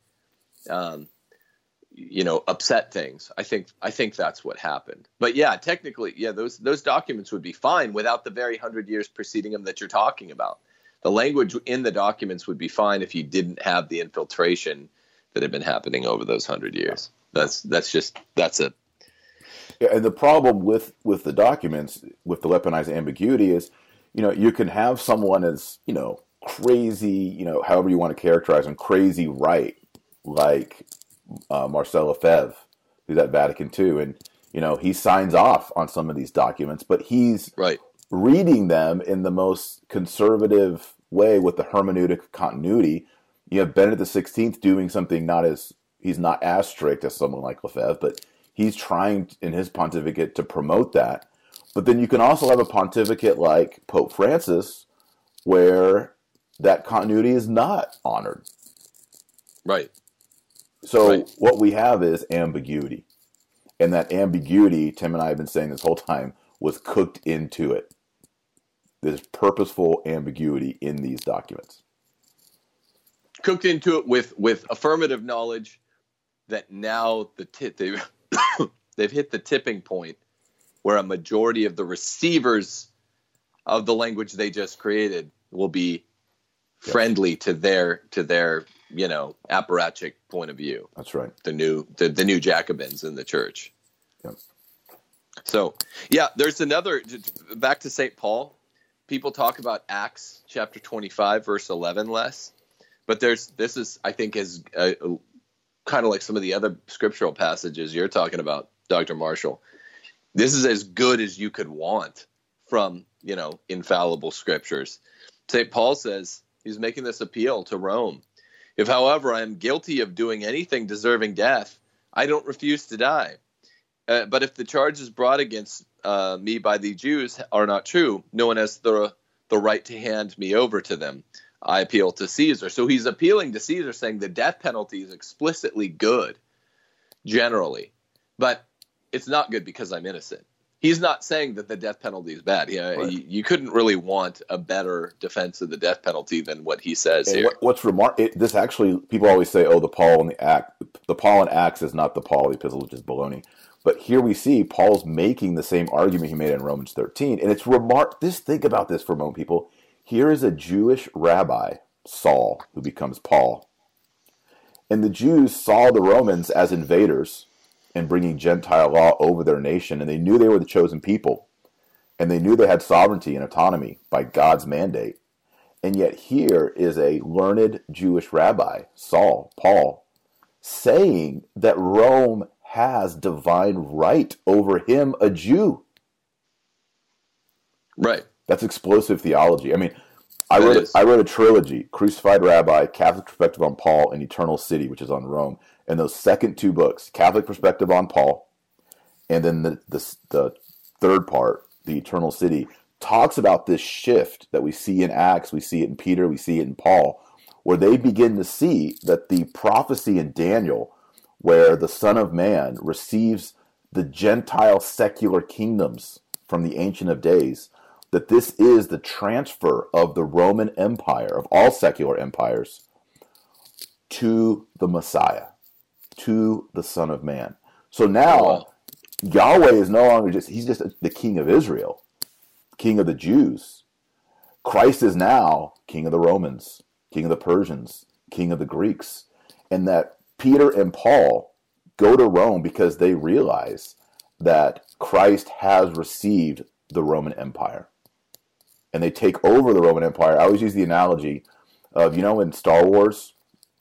um, you know, upset things. I think I think that's what happened. But yeah, technically, yeah, those those documents would be fine without the very hundred years preceding them that you're talking about. The language in the documents would be fine if you didn't have the infiltration that had been happening over those hundred years. That's that's just that's a yeah. And the problem with with the documents with the weaponized ambiguity is, you know, you can have someone as, you know, crazy, you know, however you want to characterize them, crazy right, like uh, Marcel Lefebvre, who's at Vatican two, and, you know, he signs off on some of these documents, but he's right. reading them in the most conservative way with the hermeneutic continuity. You have Benedict the sixteenth doing something not as, he's not as strict as someone like Lefebvre, but he's trying in his pontificate to promote that. But then you can also have a pontificate like Pope Francis, where that continuity is not honored. Right. So right. what we have is ambiguity. And that ambiguity, Tim and I have been saying this whole time, was cooked into it. There's purposeful ambiguity in these documents. Cooked into it with, with affirmative knowledge that now the t- they've, they've hit the tipping point where a majority of the receivers of the language they just created will be yes. friendly to their to their you know apparatchik point of view. That's right. The new the, the new Jacobins in the church. Yep. So yeah, there's another back to Saint Paul. People talk about Acts chapter twenty-five verse eleven less, but there's this is I think is a, a, kind of like some of the other scriptural passages you're talking about, Doctor Marshall. This is as good as you could want from, you know, infallible scriptures. Saint Paul says he's making this appeal to Rome. If, however, I am guilty of doing anything deserving death, I don't refuse to die. Uh, but if the charge is brought against uh, me by the Jews are not true, no one has the the right to hand me over to them. I appeal to Caesar. So he's appealing to Caesar, saying the death penalty is explicitly good, generally, but it's not good because I'm innocent. He's not saying that the death penalty is bad. Yeah, right. you, you couldn't really want a better defense of the death penalty than what he says and here. What, what's remarkable, this actually, people always say, oh, the Paul and the Act, the Paul and Acts is not the Paul the epistle, which is baloney. But here we see Paul's making the same argument he made in Romans thirteen. And it's remark. Just think about this for a moment, people. Here is a Jewish rabbi, Saul, who becomes Paul. And the Jews saw the Romans as invaders and bringing Gentile law over their nation. And they knew they were the chosen people. And they knew they had sovereignty and autonomy by God's mandate. And yet here is a learned Jewish rabbi, Saul, Paul, saying that Rome has divine right over him, a Jew. Right. That's explosive theology. I mean, I That wrote, is. I wrote a trilogy, Crucified Rabbi, Catholic Perspective on Paul, and Eternal City, which is on Rome. And those second two books, Catholic Perspective on Paul, and then the, the, the third part, the Eternal City, talks about this shift that we see in Acts, we see it in Peter, we see it in Paul, where they begin to see that the prophecy in Daniel, where the Son of Man receives the Gentile secular kingdoms from the Ancient of Days, that this is the transfer of the Roman Empire, of all secular empires, to the Messiah, to the Son of Man. So now, Wow. Yahweh is no longer just, he's just the King of Israel, King of the Jews. Christ is now King of the Romans, King of the Persians, King of the Greeks. And that Peter and Paul go to Rome because they realize that Christ has received the Roman Empire. And they take over the Roman Empire. I always use the analogy of, you know, in Star Wars,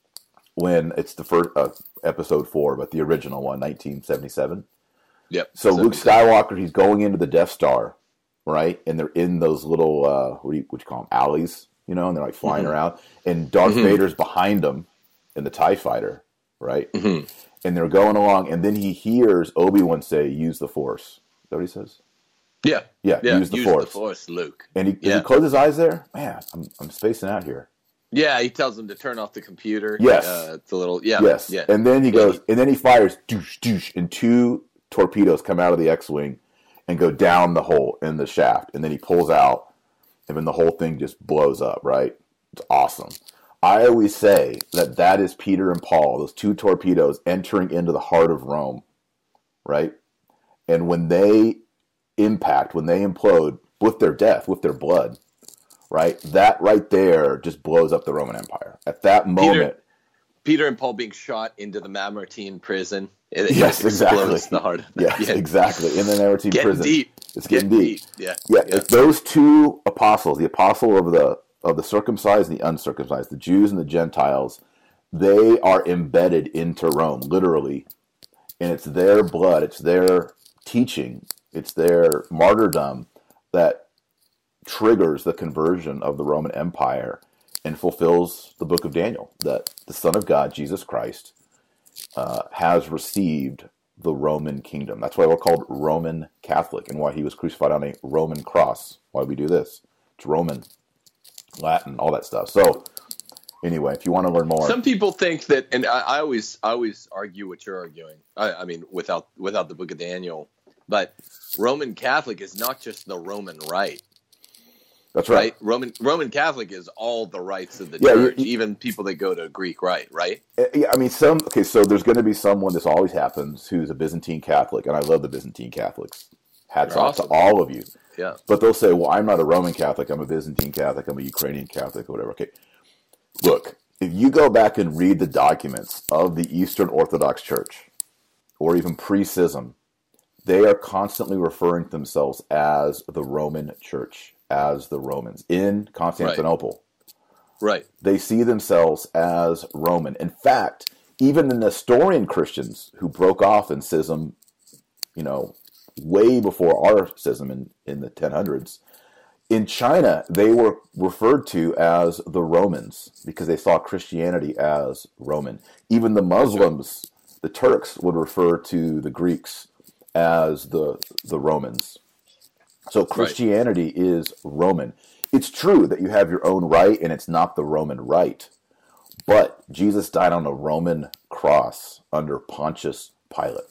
when it's the first, uh, episode four, but the original one, nineteen seventy-seven. Yep. So Luke Skywalker, he's going into the Death Star, right? And they're in those little, uh, what do you, what do you call them, alleys, you know, and they're like flying Mm-hmm. around. And Darth Mm-hmm. Vader's behind them in the TIE fighter, right? Mm-hmm. And they're going along, and then he hears Obi-Wan say, use the Force. Is that what he says? Yeah. Yeah, Yeah. use the Force. Force, Luke. And he, does Yeah. he close his eyes there? Man, I'm, I'm spacing out here. Yeah, he tells him to turn off the computer. Yes. Uh, it's a little, yeah. Yes. Yeah. And then he Yeah, goes, he- and then he fires, doosh, doosh, and two torpedoes come out of the X-Wing and go down the hole in the shaft. And then he pulls out, and then the whole thing just blows up, right? It's awesome. I always say that that is Peter and Paul, those two torpedoes entering into the heart of Rome, right? And when they impact, when they implode with their death, with their blood, right? That right there just blows up the Roman Empire. At that moment, Peter and Paul being shot into the Mamertine prison. It, yes, it explodes exactly. the heart. Yes, Yeah. exactly. In the Mamertine Getting prison, deep. it's getting, deep. Yeah. Yeah, Yeah. it's those two apostles, the apostle of the of the circumcised and the uncircumcised, the Jews and the Gentiles, they are embedded into Rome, literally, and it's their blood, it's their teaching, it's their martyrdom that triggers the conversion of the Roman Empire and fulfills the book of Daniel, that the Son of God, Jesus Christ, uh, has received the Roman kingdom. That's why we're called Roman Catholic and why he was crucified on a Roman cross. Why we do this. It's Roman, Latin, all that stuff. So anyway, if you want to learn more. Some people think that, and I, I always, I always argue what you're arguing. I, I mean, without without the Book of Daniel, but Roman Catholic is not just the Roman rite, That's right. right? Roman Roman Catholic is all the rites of the Yeah, you- church, even people that go to Greek rite, right? Uh, Yeah, I mean, some, okay, so there's going to be someone, this always happens, who's a Byzantine Catholic, and I love the Byzantine Catholics. Hats They're off awesome. to all of you. Yeah. But they'll say, well, I'm not a Roman Catholic, I'm a Byzantine Catholic, I'm a Ukrainian Catholic, or whatever. Okay, look, if you go back and read the documents of the Eastern Orthodox Church, or even pre-schism, they are constantly referring to themselves as the Roman Church, as the Romans. In Constantinople, Right. they see themselves as Roman. In fact, even the Nestorian Christians who broke off in schism, you know, way before our schism in, in the ten hundreds, in China, they were referred to as the Romans because they saw Christianity as Roman. Even the Muslims, the Turks, would refer to the Greeks as the the Romans. So Christianity right. is Roman. It's true that you have your own right and it's not the Roman right. But Jesus died on a Roman cross under Pontius Pilate.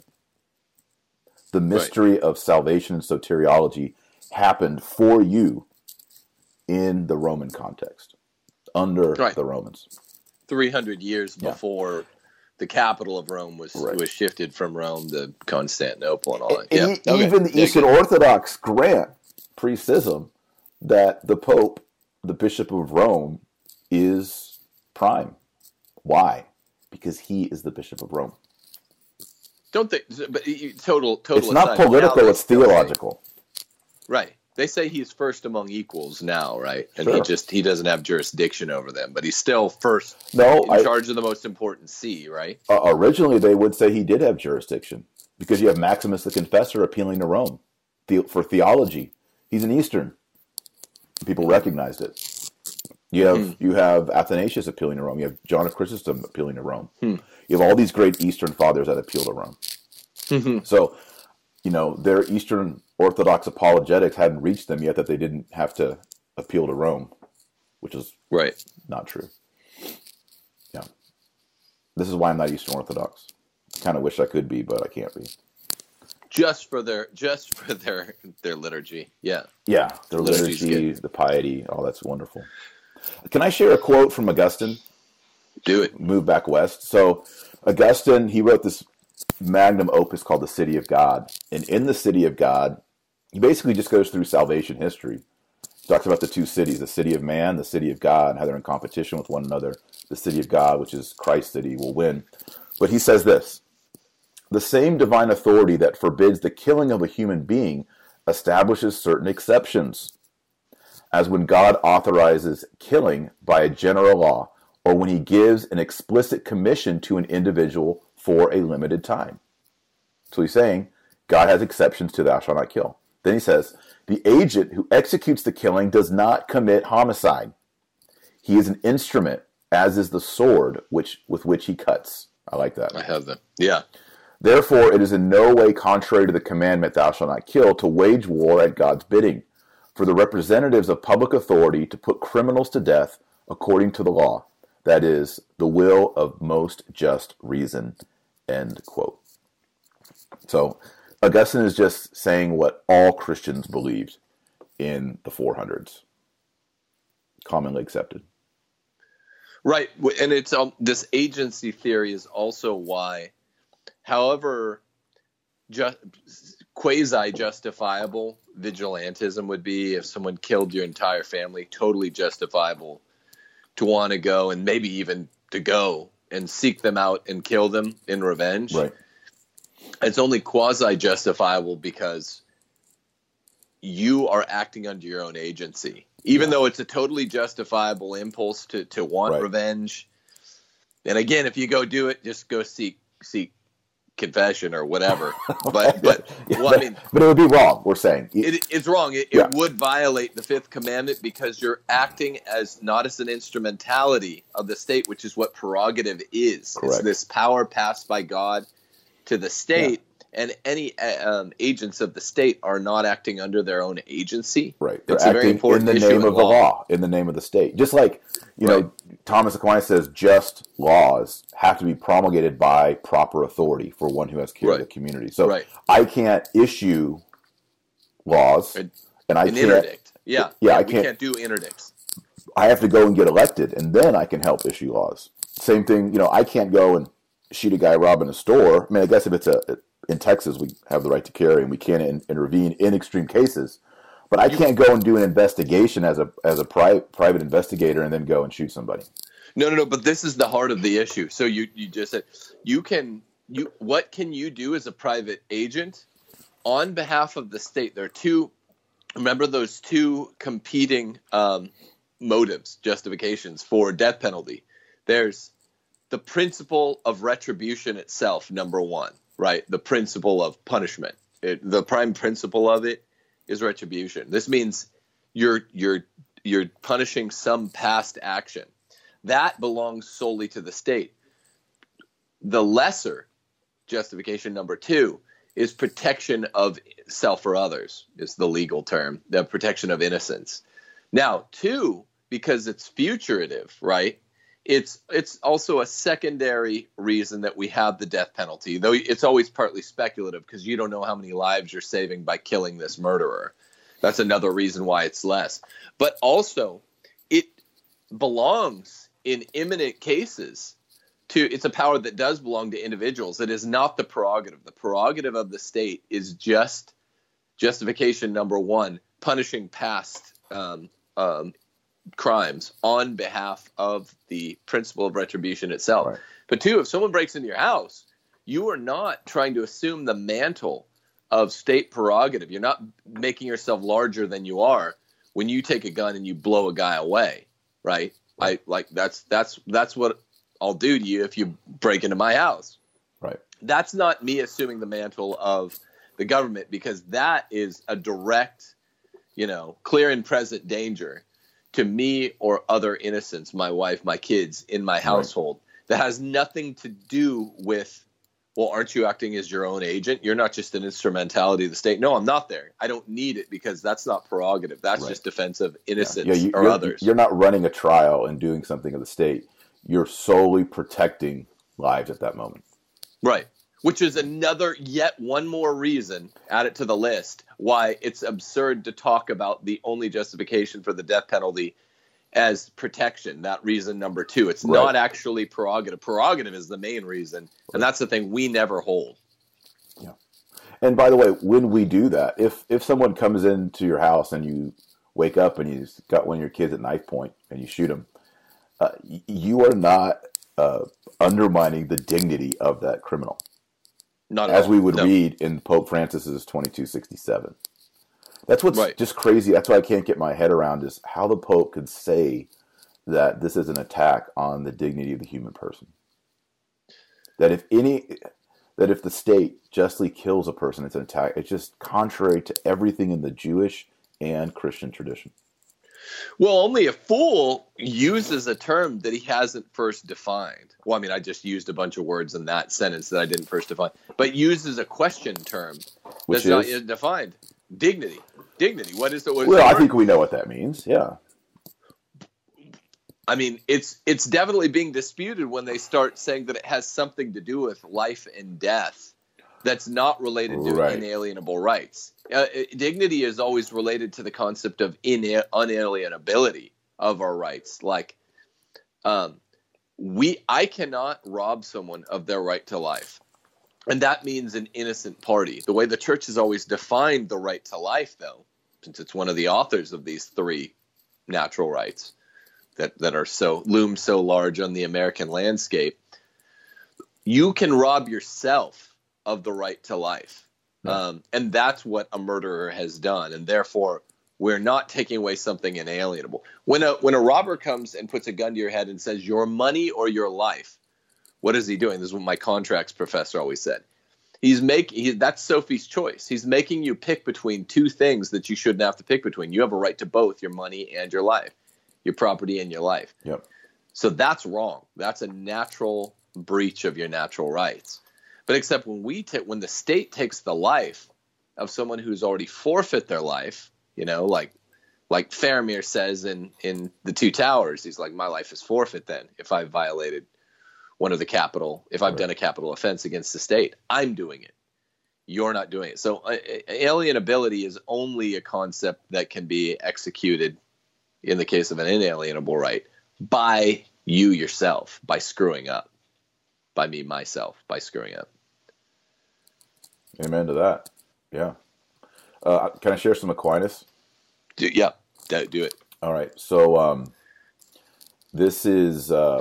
The mystery right. of salvation and soteriology happened for you in the Roman context, under right. the Romans. three hundred years before yeah. the capital of Rome was right. was shifted from Rome to Constantinople and all that. And, yeah. and even okay. the Eastern yeah, Orthodox grant pre-schism that the Pope, the Bishop of Rome, is prime. Why? Because he is the Bishop of Rome. Don't they? But you, total, total. It's not political; it's theological. Right. They say he's first among equals now, right? And sure. he just he doesn't have jurisdiction over them, but he's still first no, in I, charge of the most important see, right? Uh, originally, they would say he did have jurisdiction because you have Maximus the Confessor appealing to Rome the, for theology. He's an Eastern. People recognized it. You have mm. you have Athanasius appealing to Rome. You have John of Chrysostom appealing to Rome. Mm. You have all these great Eastern fathers that appeal to Rome. Mm-hmm. So, you know, their Eastern Orthodox apologetics hadn't reached them yet that they didn't have to appeal to Rome, which is right. not true. Yeah. This is why I'm not Eastern Orthodox. I kind of wish I could be, but I can't be. Just for their just for their their liturgy. Yeah. Yeah, their liturgy, the piety, all that's wonderful. Can I share a quote from Augustine? Do it. Move back west. So Augustine, he wrote this magnum opus called The City of God. And in The City of God, he basically just goes through salvation history. He talks about the two cities, the city of man, the city of God, and how they're in competition with one another. The city of God, which is Christ's city, will win. But he says this: the same divine authority that forbids the killing of a human being establishes certain exceptions, as when God authorizes killing by a general law, or when he gives an explicit commission to an individual for a limited time. So he's saying God has exceptions to thou shalt not kill. Then he says, the agent who executes the killing does not commit homicide. He is an instrument, as is the sword which with which he cuts. I like that. I have that. Yeah. Therefore, it is in no way contrary to the commandment, thou shalt not kill, to wage war at God's bidding, for the representatives of public authority to put criminals to death according to the law, that is, the will of most just reason, end quote. So, Augustine is just saying what all Christians believed in the four hundreds, commonly accepted. Right, and it's um, this agency theory is also why, however ju- quasi-justifiable vigilantism would be if someone killed your entire family, totally justifiable to want to go and maybe even to go and seek them out and kill them in revenge. Right. It's only quasi-justifiable because you are acting under your own agency. Even yeah. though it's a totally justifiable impulse to, to want right. revenge. And again, if you go do it, just go seek seek confession or whatever. But but yeah, well, but, I mean, but it would be wrong. We're saying it, it's wrong. It, yeah. it would violate the fifth commandment because you're acting as not as an instrumentality of the state, which is what prerogative is. Correct. It's this power passed by God to the state. Yeah. And any um, agents of the state are not acting under their own agency. Right. They're it's acting a very important in the issue name in of law. the law, in the name of the state. Just like, you right. know, Thomas Aquinas says just laws have to be promulgated by proper authority for one who has care right. of the community. So right. I can't issue laws, An, and I an can't. interdict. Yeah. Yeah, yeah I we can't, can't do interdicts. I have to go and get elected, and then I can help issue laws. Same thing, you know, I can't go and shoot a guy robbing a store. I mean, I guess if it's a... in Texas, we have the right to carry, and we can in, intervene in extreme cases. But I can't go and do an investigation as a as a pri- private investigator and then go and shoot somebody. No, no, no. But this is the heart of the issue. So you, you just said you can you what can you do as a private agent on behalf of the state? There are two. Remember those two competing um, motives, justifications for death penalty. There's the principle of retribution itself, number one. Right, the principle of punishment. It, the prime principle of it is retribution. This means you're you're you're punishing some past action. That belongs solely to the state. The lesser justification, number two, is protection of self or others, is the legal term, the protection of innocence. Now, two, because it's futurative, right? It's it's also a secondary reason that we have the death penalty, though it's always partly speculative because you don't know how many lives you're saving by killing this murderer. That's another reason why it's less. But also, it belongs in imminent cases to, it's a power that does belong to individuals. It is not the prerogative. The prerogative of the state is just justification number one, punishing past um, um, crimes on behalf of the principle of retribution itself. Right. But two, if someone breaks into your house, you are not trying to assume the mantle of state prerogative. You're not making yourself larger than you are when you take a gun and you blow a guy away, right? I like that's that's that's what I'll do to you if you break into my house. Right. That's not me assuming the mantle of the government, because that is a direct, you know, clear and present danger to me or other innocents, my wife, my kids, in my household. Right. That has nothing to do with, well, aren't you acting as your own agent? You're not just an instrumentality of the state. No, I'm not there. I don't need it because that's not prerogative. That's right. Just defense of innocence yeah. Yeah, you, or you're, others. You're not running a trial and doing something of the state. You're solely protecting lives at that moment. Right. Which is another, yet one more reason, add it to the list, why it's absurd to talk about the only justification for the death penalty as protection. That reason number two. It's right. Not actually prerogative. Prerogative is the main reason, right. And that's the thing we never hold. Yeah. And by the way, when we do that, if if someone comes into your house and you wake up and you've got one of your kids at knife point and you shoot him, uh, you are not uh, undermining the dignity of that criminal. Not as all. we would no. read in Pope Francis's twenty-two sixty-seven. That's what's right. just crazy. That's what I can't get my head around, is how the Pope could say that this is an attack on the dignity of the human person. That if any, that if the state justly kills a person, it's an attack. It's just contrary to everything in the Jewish and Christian tradition. Well, only a fool uses a term that he hasn't first defined. Well, I mean, I just used a bunch of words in that sentence that I didn't first define, but uses a question term Which that's is? not defined. Dignity. Dignity. What is the word? Well, I think we know what that means. Yeah. I mean, it's it's definitely being disputed when they start saying that it has something to do with life and death that's not related to right. inalienable rights. Uh, dignity is always related to the concept of ina- unalienability of our rights. Like, um, we, I cannot rob someone of their right to life. And that means an innocent party. The way the church has always defined the right to life, though, since it's one of the authors of these three natural rights that, that are so loom so large on the American landscape, you can rob yourself of the right to life. Yeah. Um, and that's what a murderer has done. And therefore, we're not taking away something inalienable. When a when a robber comes and puts a gun to your head and says, your money or your life, what is he doing? This is what my contracts professor always said. He's making he, that's Sophie's choice. He's making you pick between two things that you shouldn't have to pick between. You have a right to both, your money and your life, your property and your life. Yep. So that's wrong. That's a natural breach of your natural rights. But except when we ta- when the state takes the life of someone who's already forfeit their life, you know, like like Faramir says in, in The Two Towers, he's like, my life is forfeit then if I violated one of the capital, if I've right. done a capital offense against the state. I'm doing it. You're not doing it. So uh, alienability is only a concept that can be executed in the case of an inalienable right by you yourself, by screwing up, by me, myself, by screwing up. Amen to that. Yeah. Uh, can I share some Aquinas? Do, yeah, do, do it. All right. So um, this is uh,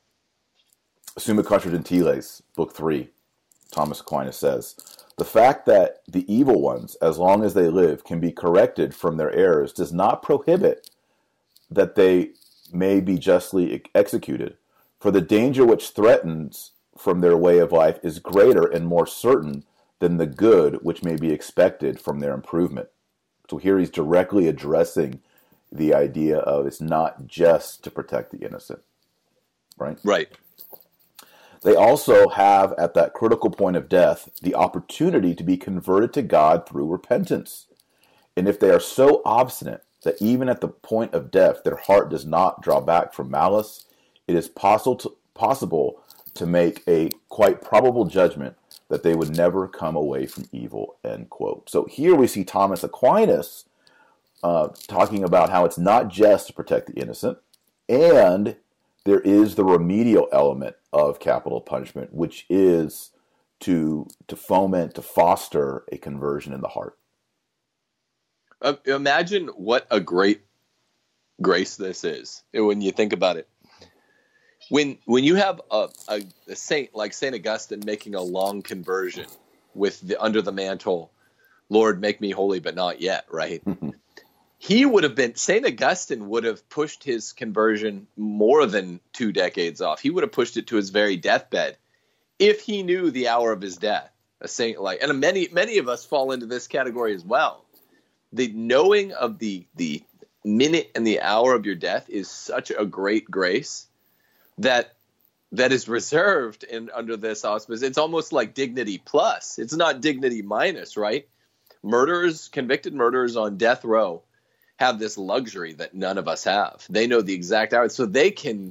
Summa Contra Gentiles, Book three. Thomas Aquinas says, the fact that the evil ones, as long as they live, can be corrected from their errors does not prohibit that they may be justly executed. For the danger which threatens from their way of life is greater and more certain than the good which may be expected from their improvement. So here he's directly addressing the idea of it's not just to protect the innocent, right? Right. They also have, at that critical point of death, the opportunity to be converted to God through repentance. And if they are so obstinate that even at the point of death, their heart does not draw back from malice, it is possible to, possible to make a quite probable judgment that they would never come away from evil, end quote. So here we see Thomas Aquinas uh, talking about how it's not just to protect the innocent, and there is the remedial element of capital punishment, which is to to foment, to foster a conversion in the heart. Uh, imagine what a great grace this is when you think about it. When when you have a, a, a saint like Saint Augustine making a long conversion with the under the mantle, Lord, make me holy, but not yet, right? He would have been, Saint Augustine would have pushed his conversion more than two decades off. He would have pushed it to his very deathbed if he knew the hour of his death. A saint like, and many many of us fall into this category as well. The knowing of the the minute and the hour of your death is such a great grace that that is reserved in under this auspice. It's almost like dignity plus. It's not dignity minus, right? Murderers, convicted murderers on death row have this luxury that none of us have. They know the exact hour, so they can,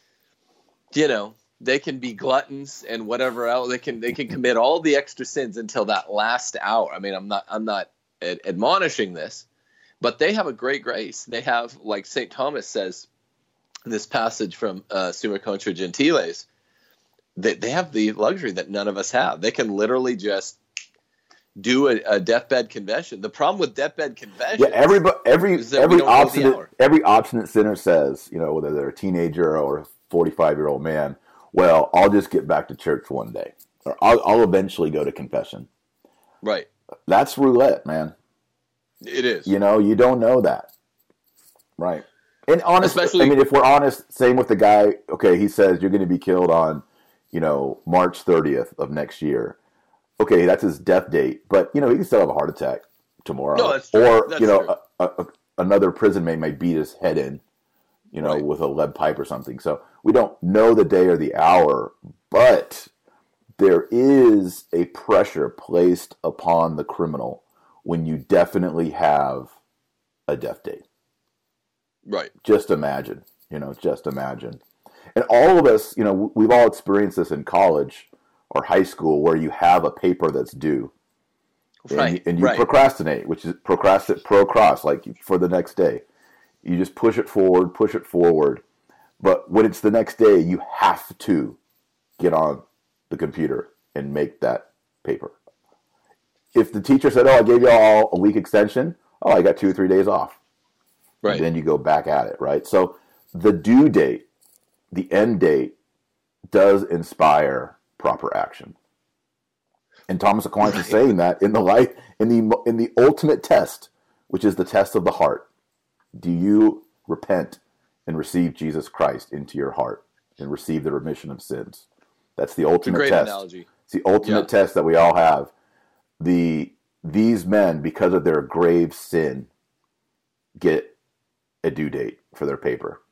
you know, they can be gluttons and whatever else. They can they can commit all the extra sins until that last hour. I mean, I'm not I'm not ad- admonishing this, but they have a great grace. They have, like Saint Thomas says in this passage from uh, Summa Contra Gentiles, they, they have the luxury that none of us have. They can literally just do a, a deathbed confession. The problem with deathbed confession, yeah, every every every obstinate every obstinate sinner says, you know, whether they're a teenager or a forty-five year old man, well, I'll just get back to church one day, or I'll, I'll eventually go to confession. Right. That's roulette, man. It is. You know, you don't know that, right? And honestly, Especially, I mean, if we're honest, same with the guy. Okay, he says you're going to be killed on, you know, March thirtieth of next year. Okay, that's his death date, but you know he can still have a heart attack tomorrow, no, that's true. or That's you know true. a, a, another prison mate might beat his head in, you know, Right. with a lead pipe or something. So we don't know the day or the hour, but there is a pressure placed upon the criminal when you definitely have a death date. Right. Just imagine, you know, just imagine. And all of us, you know, we've all experienced this in college or high school where you have a paper that's due. Right. And you, and you right. procrastinate, which is procrastinate, procross, like for the next day. You just push it forward, push it forward. But when it's the next day, you have to get on the computer and make that paper. If the teacher said, oh, I gave you all a week extension, oh, I got two or three days off. Right. And then you go back at it, right? So the due date, the end date, does inspire proper action. And Thomas Aquinas right. is saying that in the life, in the in the ultimate test, which is the test of the heart. Do you repent and receive Jesus Christ into your heart and receive the remission of sins? That's the ultimate it's a great test. Analogy. It's the ultimate yeah. test that we all have. The these men, because of their grave sin, get a due date for their paper.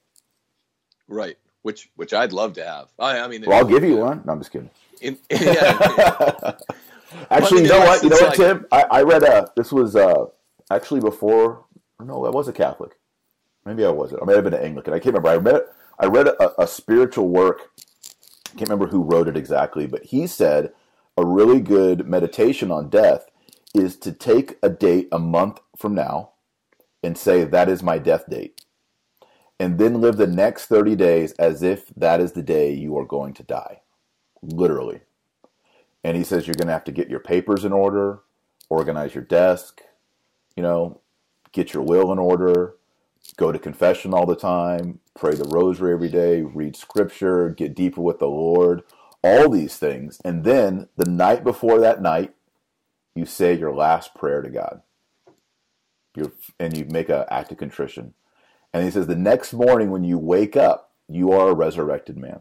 Right. Which which I'd love to have. I, I mean, well, I'll give you one. No, I'm just kidding. In, in, yeah, actually, you know what? You know what, like, Tim? I, I read a. This was uh, actually before. No, I was a Catholic. Maybe I wasn't. I may have been an Anglican. I can't remember. I read. I read a, a spiritual work. I can't remember who wrote it exactly, but he said a really good meditation on death is to take a date a month from now and say that is my death date. And then live the next thirty days as if that is the day you are going to die. Literally. And he says you're going to have to get your papers in order, organize your desk, you know, get your will in order, go to confession all the time, pray the rosary every day, read scripture, get deeper with the Lord, all these things. And then the night before that night, you say your last prayer to God. You're, and you make an act of contrition. And he says the next morning when you wake up, you are a resurrected man.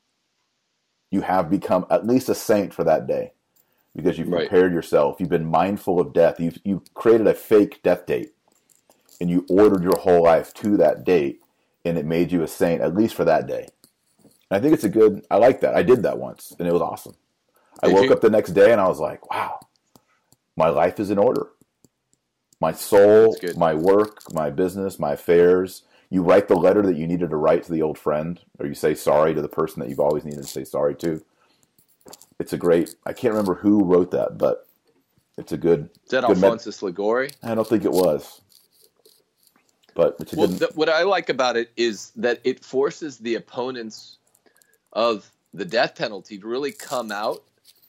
You have become at least a saint for that day because you've right. prepared yourself. You've been mindful of death. You've, you've created a fake death date and you ordered your whole life to that date and it made you a saint, at least for that day. I think it's a good, I like that. I did that once and it was awesome. I Did woke you? up the next day and I was like, wow, my life is in order. My soul, That's good. my work, my business, my affairs. You write the letter that you needed to write to the old friend, or you say sorry to the person that you've always needed to say sorry to. It's a great, I can't remember who wrote that, but it's a good. Is that good Alphonsus Liguori? med- I don't think it was. But it's a Well, good. th- what I like about it is that it forces the opponents of the death penalty to really come out,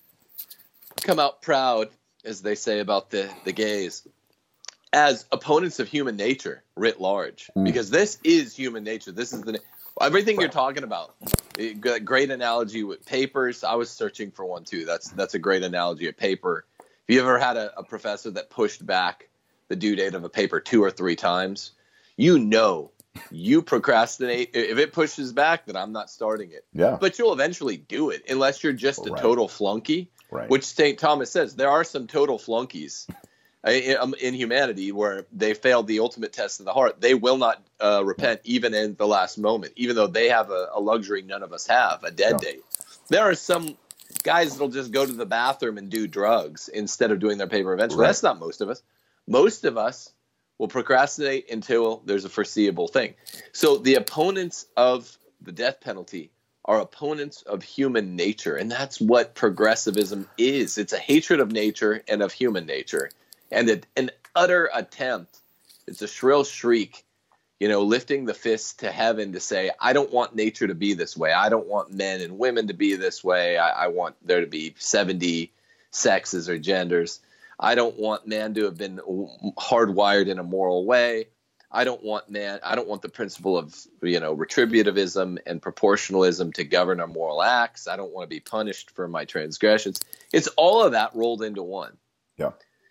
come out proud, as they say about the, the gays, as opponents of human nature writ large. Mm. Because this is human nature. This is the everything you're talking about. It- got a great analogy with papers. I was searching for one too. That's that's a great analogy of paper. Have you ever had a, a professor that pushed back the due date of a paper two or three times? You know, you procrastinate. If it pushes back, then I'm not starting it. Yeah. But you'll eventually do it unless you're just a Right. total flunky, Right. which Saint Thomas says there are some total flunkies in, in humanity where they failed the ultimate test of the heart. They will not uh, repent even in the last moment, even though they have a, a luxury none of us have, a dead Yeah. date. There are some guys that'll just go to the bathroom and do drugs instead of doing their paper eventually. Right. That's not most of us. Most of us will procrastinate until there's a foreseeable thing. So the opponents of the death penalty are opponents of human nature, and that's what progressivism is. It's a hatred of nature and of human nature, and a, an utter attempt. It's a shrill shriek, you know, lifting the fist to heaven to say, I don't want nature to be this way. I don't want men and women to be this way. I, I want there to be seventy sexes or genders. I don't want man to have been hardwired in a moral way. I don't want man. I don't want the principle of, you know, retributivism and proportionalism to govern our moral acts. I don't want to be punished for my transgressions. It's all of that rolled into one. Yeah.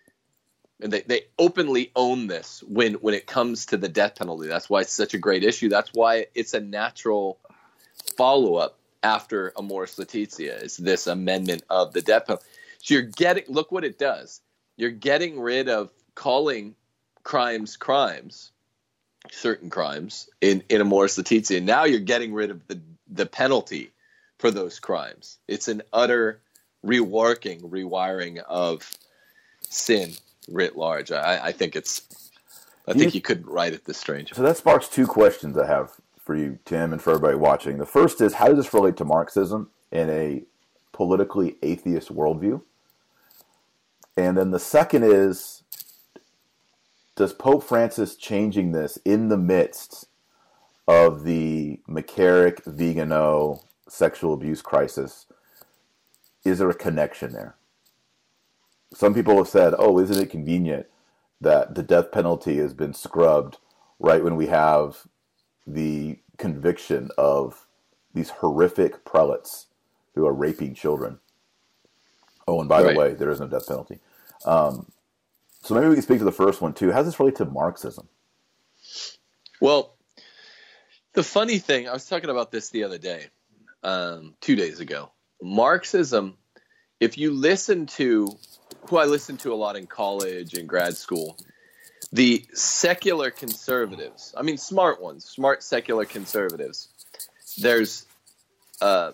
And they, they openly own this when, when it comes to the death penalty. That's why it's such a great issue. That's why it's a natural follow-up after Amoris Laetitia is this amendment of the death penalty. So you're getting, look what it does. You're getting rid of calling crimes crimes, certain crimes in, in Amoris Laetitia. Now you're getting rid of the, the penalty for those crimes. It's an utter reworking, rewiring of sin writ large. I, I think it's, I think you couldn't write it this strange. So that sparks two questions I have for you, Tim, and for everybody watching. The first is, how does this relate to Marxism in a politically atheist worldview? And then the second is, does Pope Francis changing this in the midst of the McCarrick, Vigano, sexual abuse crisis, is there a connection there? Some people have said, oh, isn't it convenient that the death penalty has been scrubbed right when we have the conviction of these horrific prelates who are raping children? Oh, and by Right. the way, there is no death penalty. Um, so maybe we can speak to the first one too. How does this relate to Marxism? Well, the funny thing, I was talking about this the other day, um, two days ago. Marxism, if you listen to, who I listened to a lot in college and grad school, the secular conservatives, I mean smart ones, smart secular conservatives, there's, uh,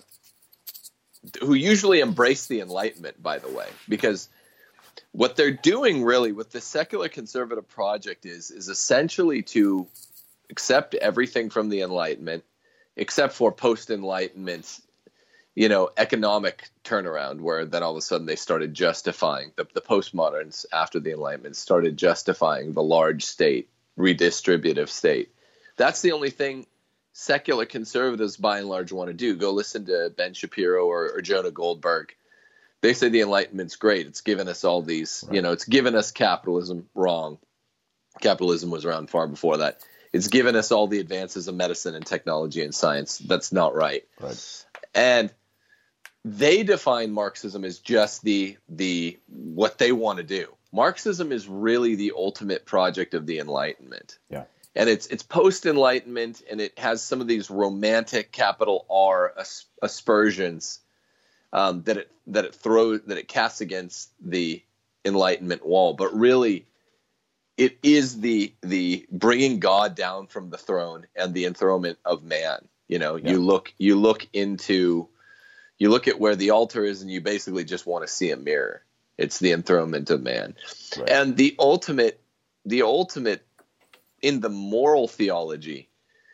who usually embrace the Enlightenment, by the way, because what they're doing really with the secular conservative project is is essentially to accept everything from the Enlightenment, except for post-Enlightenment, you know, economic turnaround, where then all of a sudden they started justifying, the, the postmoderns after the Enlightenment started justifying the large state, redistributive state. That's the only thing secular conservatives by and large want to do. Go listen to Ben Shapiro or, or Jonah Goldberg. They say the Enlightenment's great. It's given us all these, right. you know, it's given us capitalism. Wrong. Capitalism was around far before that. It's given us all the advances of medicine and technology and science. That's not right. Right. And they define Marxism as just the the what they want to do. Marxism is really the ultimate project of the Enlightenment. Yeah. And it's it's post-Enlightenment, and it has some of these romantic capital R as, aspersions um, that it that it throws that it casts against the Enlightenment wall. But really, it is the the bringing God down from the throne and the enthronement of man. You know, Yeah. you look you look into you look at where the altar is, and you basically just want to see a mirror. It's the enthronement of man. Right. And the ultimate the ultimate in the moral theology,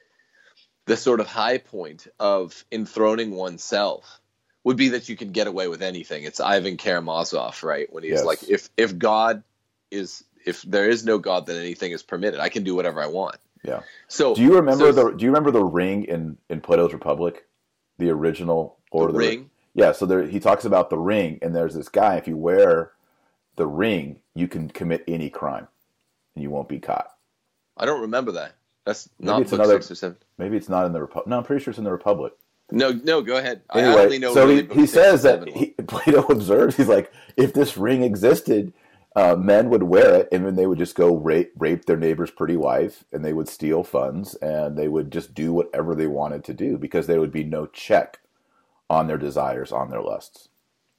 the sort of high point of enthroning oneself would be that you can get away with anything. It's Ivan Karamazov, right? When he's Yes. like, if if God is, if there is no God, then anything is permitted. I can do whatever I want. Yeah. So Do you remember so the Do you remember the ring in, in Plato's Republic, the original Lord the of the ring? Yeah. So there, he talks about the ring, and there's this guy. If you wear the ring, you can commit any crime, and you won't be caught. I don't remember that. That's Maybe not it's book another- six or seven. Maybe it's not in the Republic. No, I'm pretty sure it's in the Republic. No, no, go ahead. I- Anyway, I only know so really he, book he six says and that seven. he, Plato observes, he's like, if this ring existed, uh, men would wear it, and then they would just go rape, rape their neighbor's pretty wife, and they would steal funds, and they would just do whatever they wanted to do, because there would be no check on their desires, on their lusts.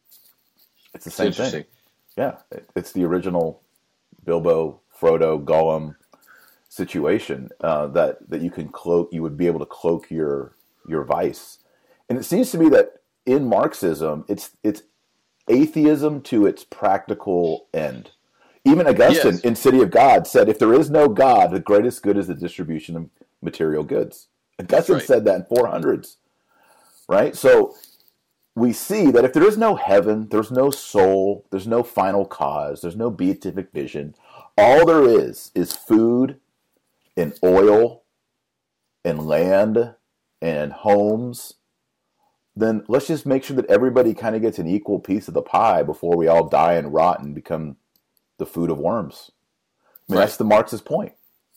It's the It's same interesting. thing. Yeah, it, it's the original Bilbo, Frodo, Gollum situation uh, that that you can cloak. You would be able to cloak your your vice, and it seems to me that in Marxism, it's it's atheism to its practical end. Even Augustine Yes. in City of God said, "If there is no God, the greatest good is the distribution of material goods." Augustine right. said that in four hundreds, right? So we see that if there is no heaven, there's no soul, there's no final cause, there's no beatific vision. All there is is food and oil and land and homes. Then let's just make sure that everybody kind of gets an equal piece of the pie before we all die and rot and become the food of worms. I mean, Right. that's the Marxist point.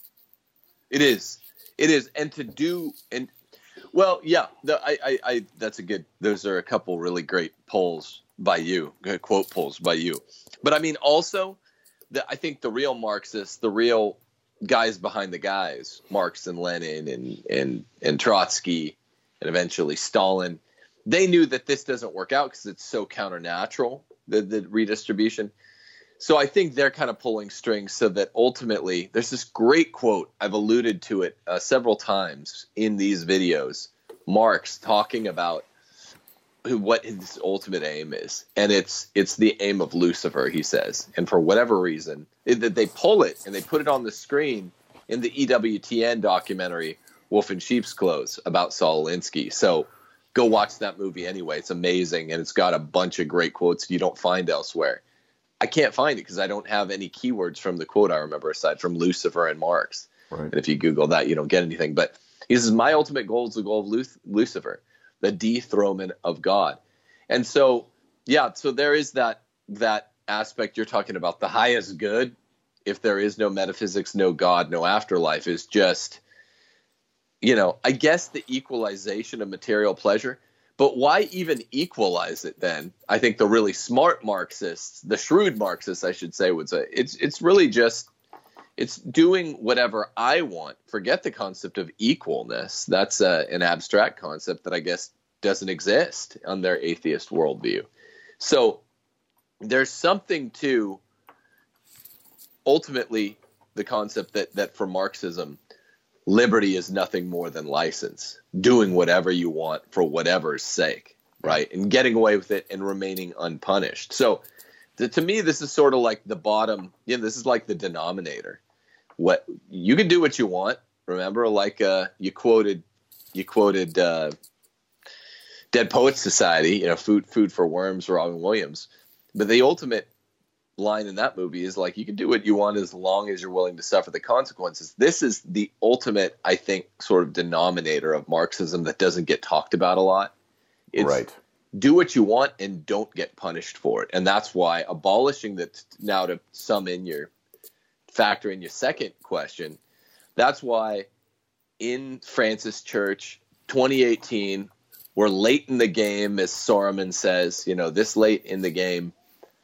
It is. It is. And to do and well, yeah, the, I, I, I that's a good. Those are a couple really great polls by you, good quote polls by you. But I mean, also, the, I think the real Marxists, the real guys behind the guys, Marx and Lenin and and and Trotsky, and eventually Stalin, they knew that this doesn't work out because it's so counternatural, the the redistribution. So I think they're kind of pulling strings so that ultimately there's this great quote. I've alluded to it uh, several times in these videos. Marx talking about who, what his ultimate aim is. And it's it's the aim of Lucifer, he says. And for whatever reason, it, that they pull it and they put it on the screen in the E W T N documentary, Wolf in Sheep's Clothes, about Saul Alinsky. So go watch that movie anyway. It's amazing. And it's got a bunch of great quotes you don't find elsewhere. I can't find it because I don't have any keywords from the quote I remember aside from Lucifer and Marx. Right. And if you Google that, you don't get anything. But he says, my ultimate goal is the goal of Luc- Lucifer, the dethronement of God. And so, yeah, so there is that that aspect you're talking about. The highest good, if there is no metaphysics, no God, no afterlife, is just, you know, I guess the equalization of material pleasure. But why even equalize it then? I think the really smart Marxists, the shrewd Marxists, I should say, would say it's it's really just it's doing whatever I want. Forget the concept of equalness. That's uh, an abstract concept that I guess doesn't exist on their atheist worldview. So there's something to ultimately the concept that that for Marxism, liberty is nothing more than license, doing whatever you want for whatever's sake, right? And getting away with it and remaining unpunished. So to, to me, this is sort of like the bottom, you know, this is like the denominator. What you can do what you want. Remember, like uh, you quoted, you quoted uh, Dead Poets Society, you know, food, food for worms, Robin Williams. But the ultimate line in that movie is like, you can do what you want as long as you're willing to suffer the consequences. This is the ultimate, I think, sort of denominator of Marxism that doesn't get talked about a lot. It's Right. do what you want and don't get punished for it. And that's why abolishing that, now to sum in your factor in your second question, that's why in Francis Church twenty eighteen, we're late in the game, as Soreman says, you know, this late in the game,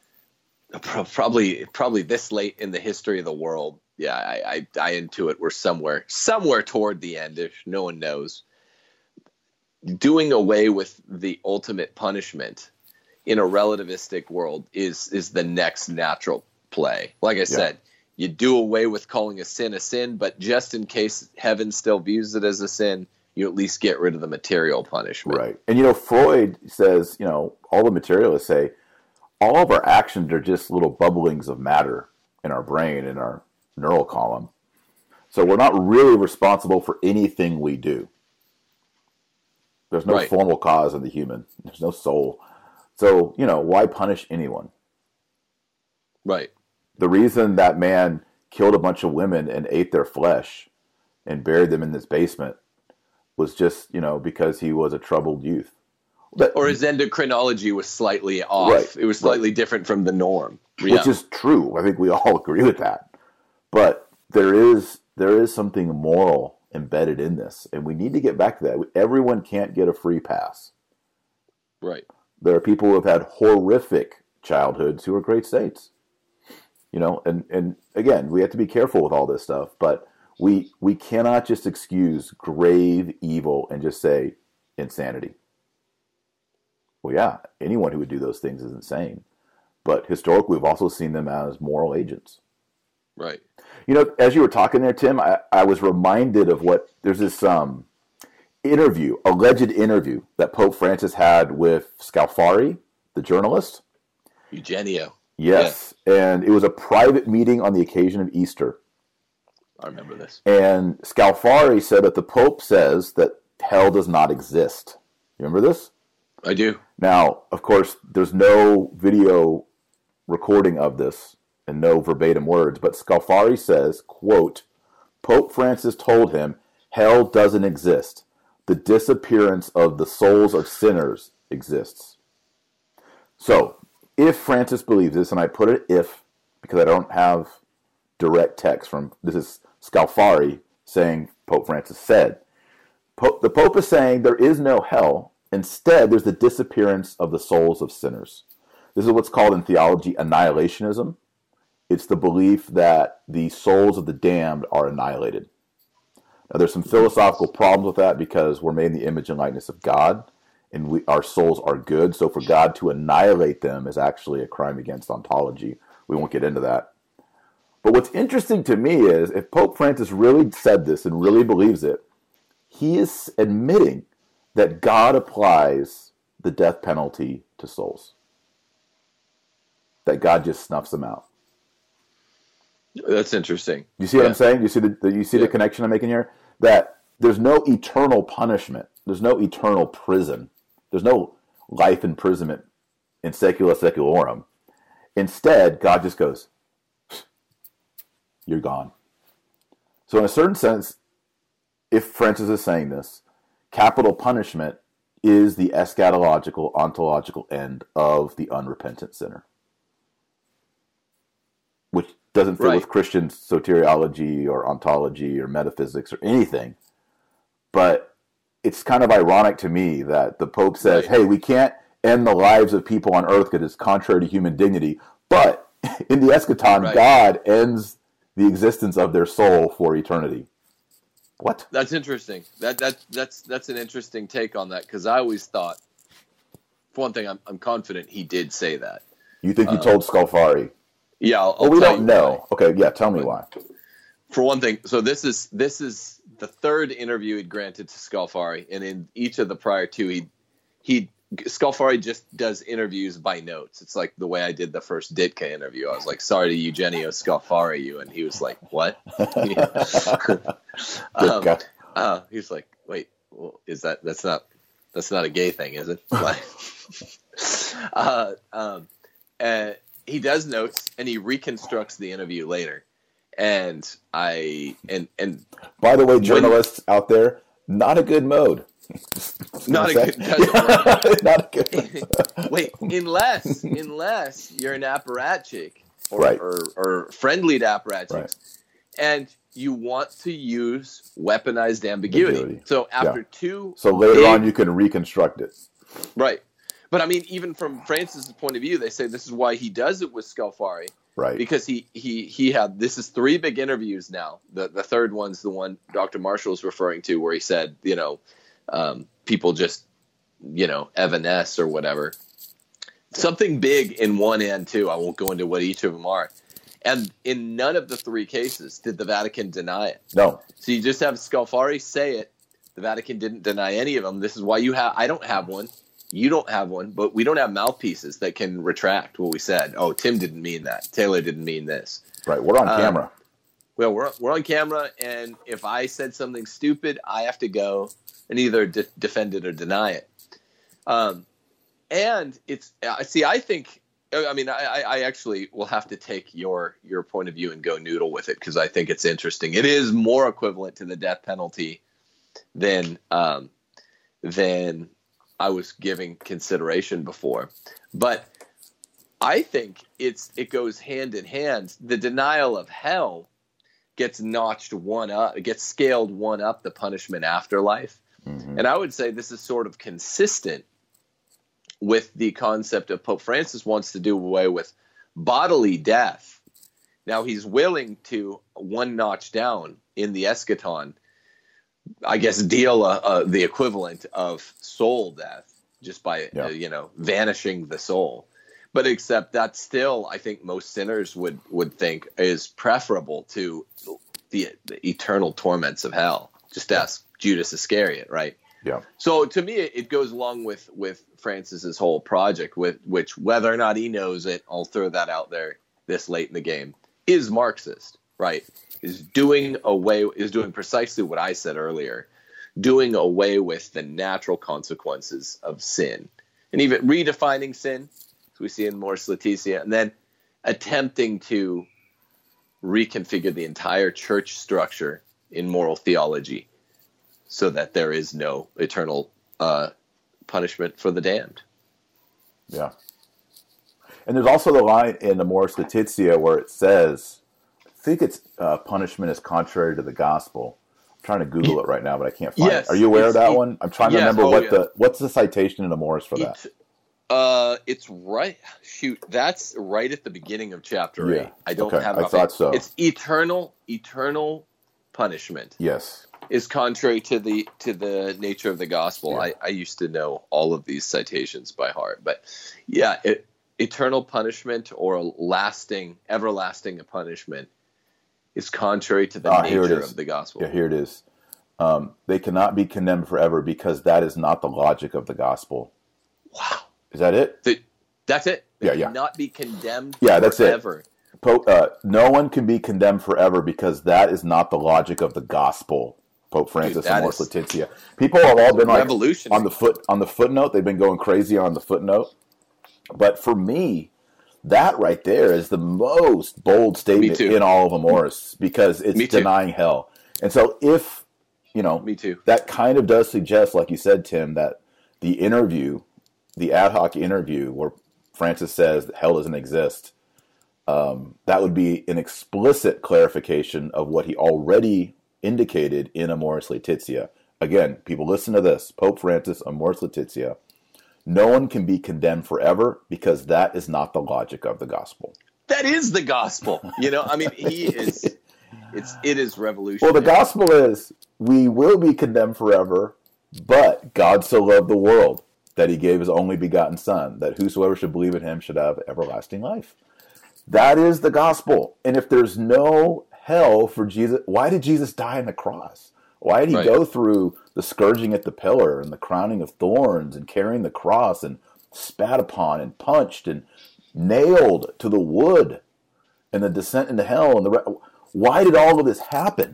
Probably, probably this late in the history of the world. Yeah, I, I, I intuit we're somewhere, somewhere toward the end, if no one knows. Doing away with the ultimate punishment in a relativistic world is is the next natural play. Like I said, you do away with calling a sin a sin, but just in case heaven still views it as a sin, you at least get rid of the material punishment. Right. And, you know, Freud says, you know, all the materialists say all of our actions are just little bubblings of matter in our brain, in our neural column. So we're not really responsible for anything we do. There's no right. formal cause in the human. There's no soul. So, you know, why punish anyone? Right. The reason that man killed a bunch of women and ate their flesh and buried them in this basement was just, you know, because he was a troubled youth. But, or his endocrinology was slightly off. Right, it was slightly right. different from the norm. Yeah. Which is true. I think we all agree with that. But there is there is something moral embedded in this, and we need to get back to that. Everyone can't get a free pass. Right. There are people who have had horrific childhoods who are great saints. You know, and, and again, we have to be careful with all this stuff, but we we cannot just excuse grave evil and just say insanity. Well, yeah, anyone who would do those things is insane. But historically, we've also seen them as moral agents. Right. You know, as you were talking there, Tim, I, I was reminded of what, there's this um, interview, alleged interview that Pope Francis had with Scalfari, the journalist. Eugenio. Yes, yeah. And it was a private meeting on the occasion of Easter. I remember this. And Scalfari said that the Pope says that hell does not exist. You remember this? I do. Now, of course, there's no video recording of this and no verbatim words, but Scalfari says, quote, Pope Francis told him, hell doesn't exist. The disappearance of the souls of sinners exists. So, if Francis believes this, and I put it if, because I don't have direct text from, this is Scalfari saying Pope Francis said. Pope, the Pope is saying there is no hell. Instead, there's the disappearance of the souls of sinners. This is what's called in theology annihilationism. It's the belief that the souls of the damned are annihilated. Now, there's some philosophical problems with that because we're made in the image and likeness of God, and we, our souls are good. So for God to annihilate them is actually a crime against ontology. We won't get into that. But what's interesting to me is if Pope Francis really said this and really believes it, he is admitting that God applies the death penalty to souls. That God just snuffs them out. That's interesting. You see yeah. what I'm saying? You see the, the you see yeah. the connection I'm making here? That there's no eternal punishment. There's no eternal prison. There's no life imprisonment in secula seculorum. Instead, God just goes, you're gone. So in a certain sense, if Francis is saying this, capital punishment is the eschatological, ontological end of the unrepentant sinner. Which doesn't fit right. with Christian soteriology or ontology or metaphysics or anything. But it's kind of ironic to me that the Pope says, right. hey, we can't end the lives of people on earth because it's contrary to human dignity. But in the eschaton, right. God ends the existence of their soul for eternity. What? That's interesting. That that that's that's an interesting take on that because I always thought, for one thing, I'm I'm confident he did say that. You think he um, told Scalfari? Yeah, I'll, well, I'll we tell don't you know. why. Okay, yeah, tell me but, why. For one thing, so this is this is the third interview he'd granted to Scalfari, and in each of the prior two, he he Scalfari just does interviews by notes. It's like the way I did the first Ditka interview. I was like, "Sorry to Eugenio Scalfari, you," and he was like, "What?" um, uh, he was like, "Wait, well, is that that's not that's not a gay thing, is it?" uh, um, and he does notes and he reconstructs the interview later. And I and and by the way, journalists when, out there, not a good mode. Not a good, right. not a good. Wait, unless unless you're an apparatchik or, right. or, or friendly to apparatchiks, right. and you want to use weaponized ambiguity. ambiguity. So after yeah. two, so later big, on you can reconstruct it. Right, but I mean, even from Francis's point of view, they say this is why he does it with Scalfari. Right. Because he, he, he had, this is three big interviews now. The the third one's the one Doctor Marshall is referring to where he said, you know, um, people just, you know, evanesce or whatever. Something big in one and two. I won't go into what each of them are. And in none of the three cases did the Vatican deny it. No. So you just have Scalfari say it. The Vatican didn't deny any of them. This is why you have. I don't have one. You don't have one, but we don't have mouthpieces that can retract what we said. Oh, Tim didn't mean that. Taylor didn't mean this. Right. We're on um, camera. Well, we're we're on camera, and if I said something stupid, I have to go and either de- defend it or deny it. Um, and it's I see. I think. I mean, I, I actually will have to take your your point of view and go noodle with it because I think it's interesting. It is more equivalent to the death penalty than um, than I was giving consideration before, but I think it's it goes hand in hand. The denial of hell gets notched one up, it gets scaled one up the punishment afterlife. Mm-hmm. And I would say this is sort of consistent with the concept of Pope Francis wants to do away with bodily death. Now he's willing to one notch down in the eschaton, I guess, deal uh, uh, the equivalent of soul death just by, yeah. uh, you know, vanishing the soul. But except that still, I think most sinners would, would think is preferable to the, the eternal torments of hell. Just ask Judas Iscariot, right? Yeah. So to me, it goes along with, with Francis's whole project, with which whether or not he knows it, I'll throw that out there this late in the game, is Marxist, right? Is doing away, is doing precisely what I said earlier, doing away with the natural consequences of sin, and even redefining sin, as we see in Mors Laetitia, and then attempting to reconfigure the entire church structure in moral theology so that there is no eternal uh, punishment for the damned. Yeah. And there's also the line in the Mors Laetitia where it says, I think it's uh, punishment is contrary to the gospel. I'm trying to Google it right now, but I can't find yes, it. Are you aware of that it, one? I'm trying to yes, remember oh, what yeah. the what's the citation in the Mors for that. It, uh, it's right. Shoot, that's right at the beginning of chapter yeah. eight. I don't okay. have. I thought so. It's eternal, eternal punishment. Yes, is contrary to the to the nature of the gospel. Yeah. I, I used to know all of these citations by heart, but yeah, it, eternal punishment or lasting, everlasting punishment is contrary to the ah, nature of the gospel. Yeah, here it is. Um, they cannot be condemned forever because that is not the logic of the gospel. Wow. Is that it? The, that's it. They yeah, yeah. cannot be condemned yeah, that's forever. It. Pope, uh, no one can be condemned forever because that is not the logic of the gospel. Pope Francis Dude, and Mors Laetitia. People have all been like on the foot on the footnote. They've been going crazy on the footnote. But for me, that right there is the most bold statement in all of Amoris because it's denying hell. And so if, you know, me too. That kind of does suggest, like you said, Tim, that the interview, the ad hoc interview where Francis says that hell doesn't exist, um, that would be an explicit clarification of what he already indicated in Amoris Laetitia. Again, people listen to this. Pope Francis, Amoris Laetitia. No one can be condemned forever because that is not the logic of the gospel. That is the gospel. You know, I mean, he is, it's, it is revolutionary. Well, the gospel is we will be condemned forever, but God so loved the world that he gave his only begotten son, that whosoever should believe in him should have everlasting life. That is the gospel. And if there's no hell for Jesus, why did Jesus die on the cross? Why did he right. go through the scourging at the pillar and the crowning of thorns and carrying the cross and spat upon and punched and nailed to the wood and the descent into hell? And the re- why did all of this happen?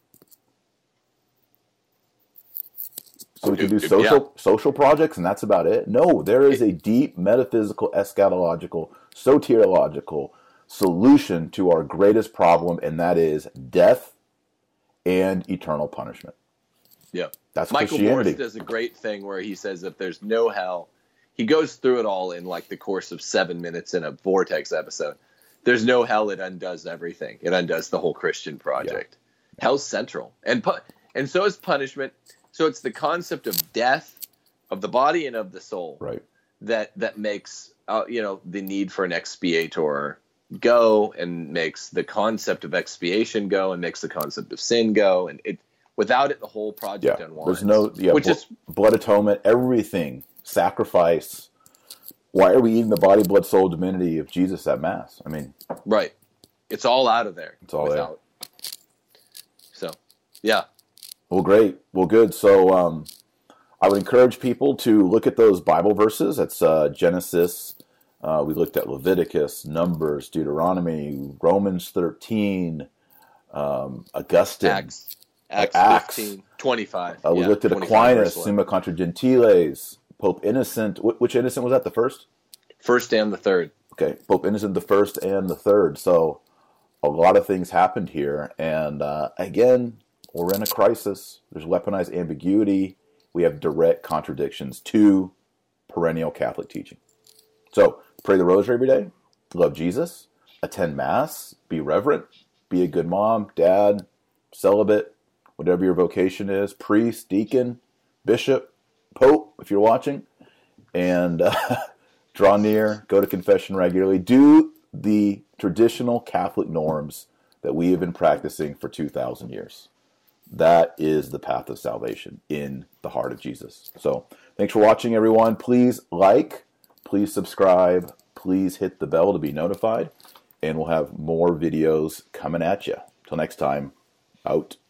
So we can do social yeah. social projects and that's about it? No, there is a deep metaphysical, eschatological, soteriological solution to our greatest problem, and that is death and eternal punishment. Yeah. That's Michael Christianity. Morris does a great thing where he says that there's no hell. He goes through it all in like the course of seven minutes in a Vortex episode. There's no hell. It undoes everything. It undoes the whole Christian project. Yeah. Hell's central. And pu- and so is punishment. So it's the concept of death, of the body and of the soul, right? That that makes uh, you know the need for an expiator go, and makes the concept of expiation go, and makes the concept of sin go, and it without it the whole project yeah. unwinds. There's no yeah, which bl- is blood atonement, everything, sacrifice. Why are we eating the body, blood, soul, divinity of Jesus at Mass? I mean, right? It's all out of there. It's all without. There. So, yeah. Well, great. Well, good. So um, I would encourage people to look at those Bible verses. That's uh, Genesis. Uh, we looked at Leviticus, Numbers, Deuteronomy, Romans thirteen, um, Augustine. Acts. Acts, Acts. fifteen, twenty-five. Uh, we yeah, looked at twenty-five Aquinas, verse Summa Contra Gentiles, Pope Innocent. Wh- Which Innocent was that? The first? First and the third. Okay, Pope Innocent the first and the third. So a lot of things happened here. And uh, again, we're in a crisis. There's weaponized ambiguity. We have direct contradictions to perennial Catholic teaching. So pray the rosary every day. Love Jesus. Attend Mass. Be reverent. Be a good mom, dad, celibate, whatever your vocation is. Priest, deacon, bishop, pope, if you're watching. And uh, draw near. Go to confession regularly. Do the traditional Catholic norms that we have been practicing for two thousand years. That is the path of salvation in the heart of Jesus. So thanks for watching, everyone. Please like, please subscribe, please hit the bell to be notified, and we'll have more videos coming at you. Till next time, out.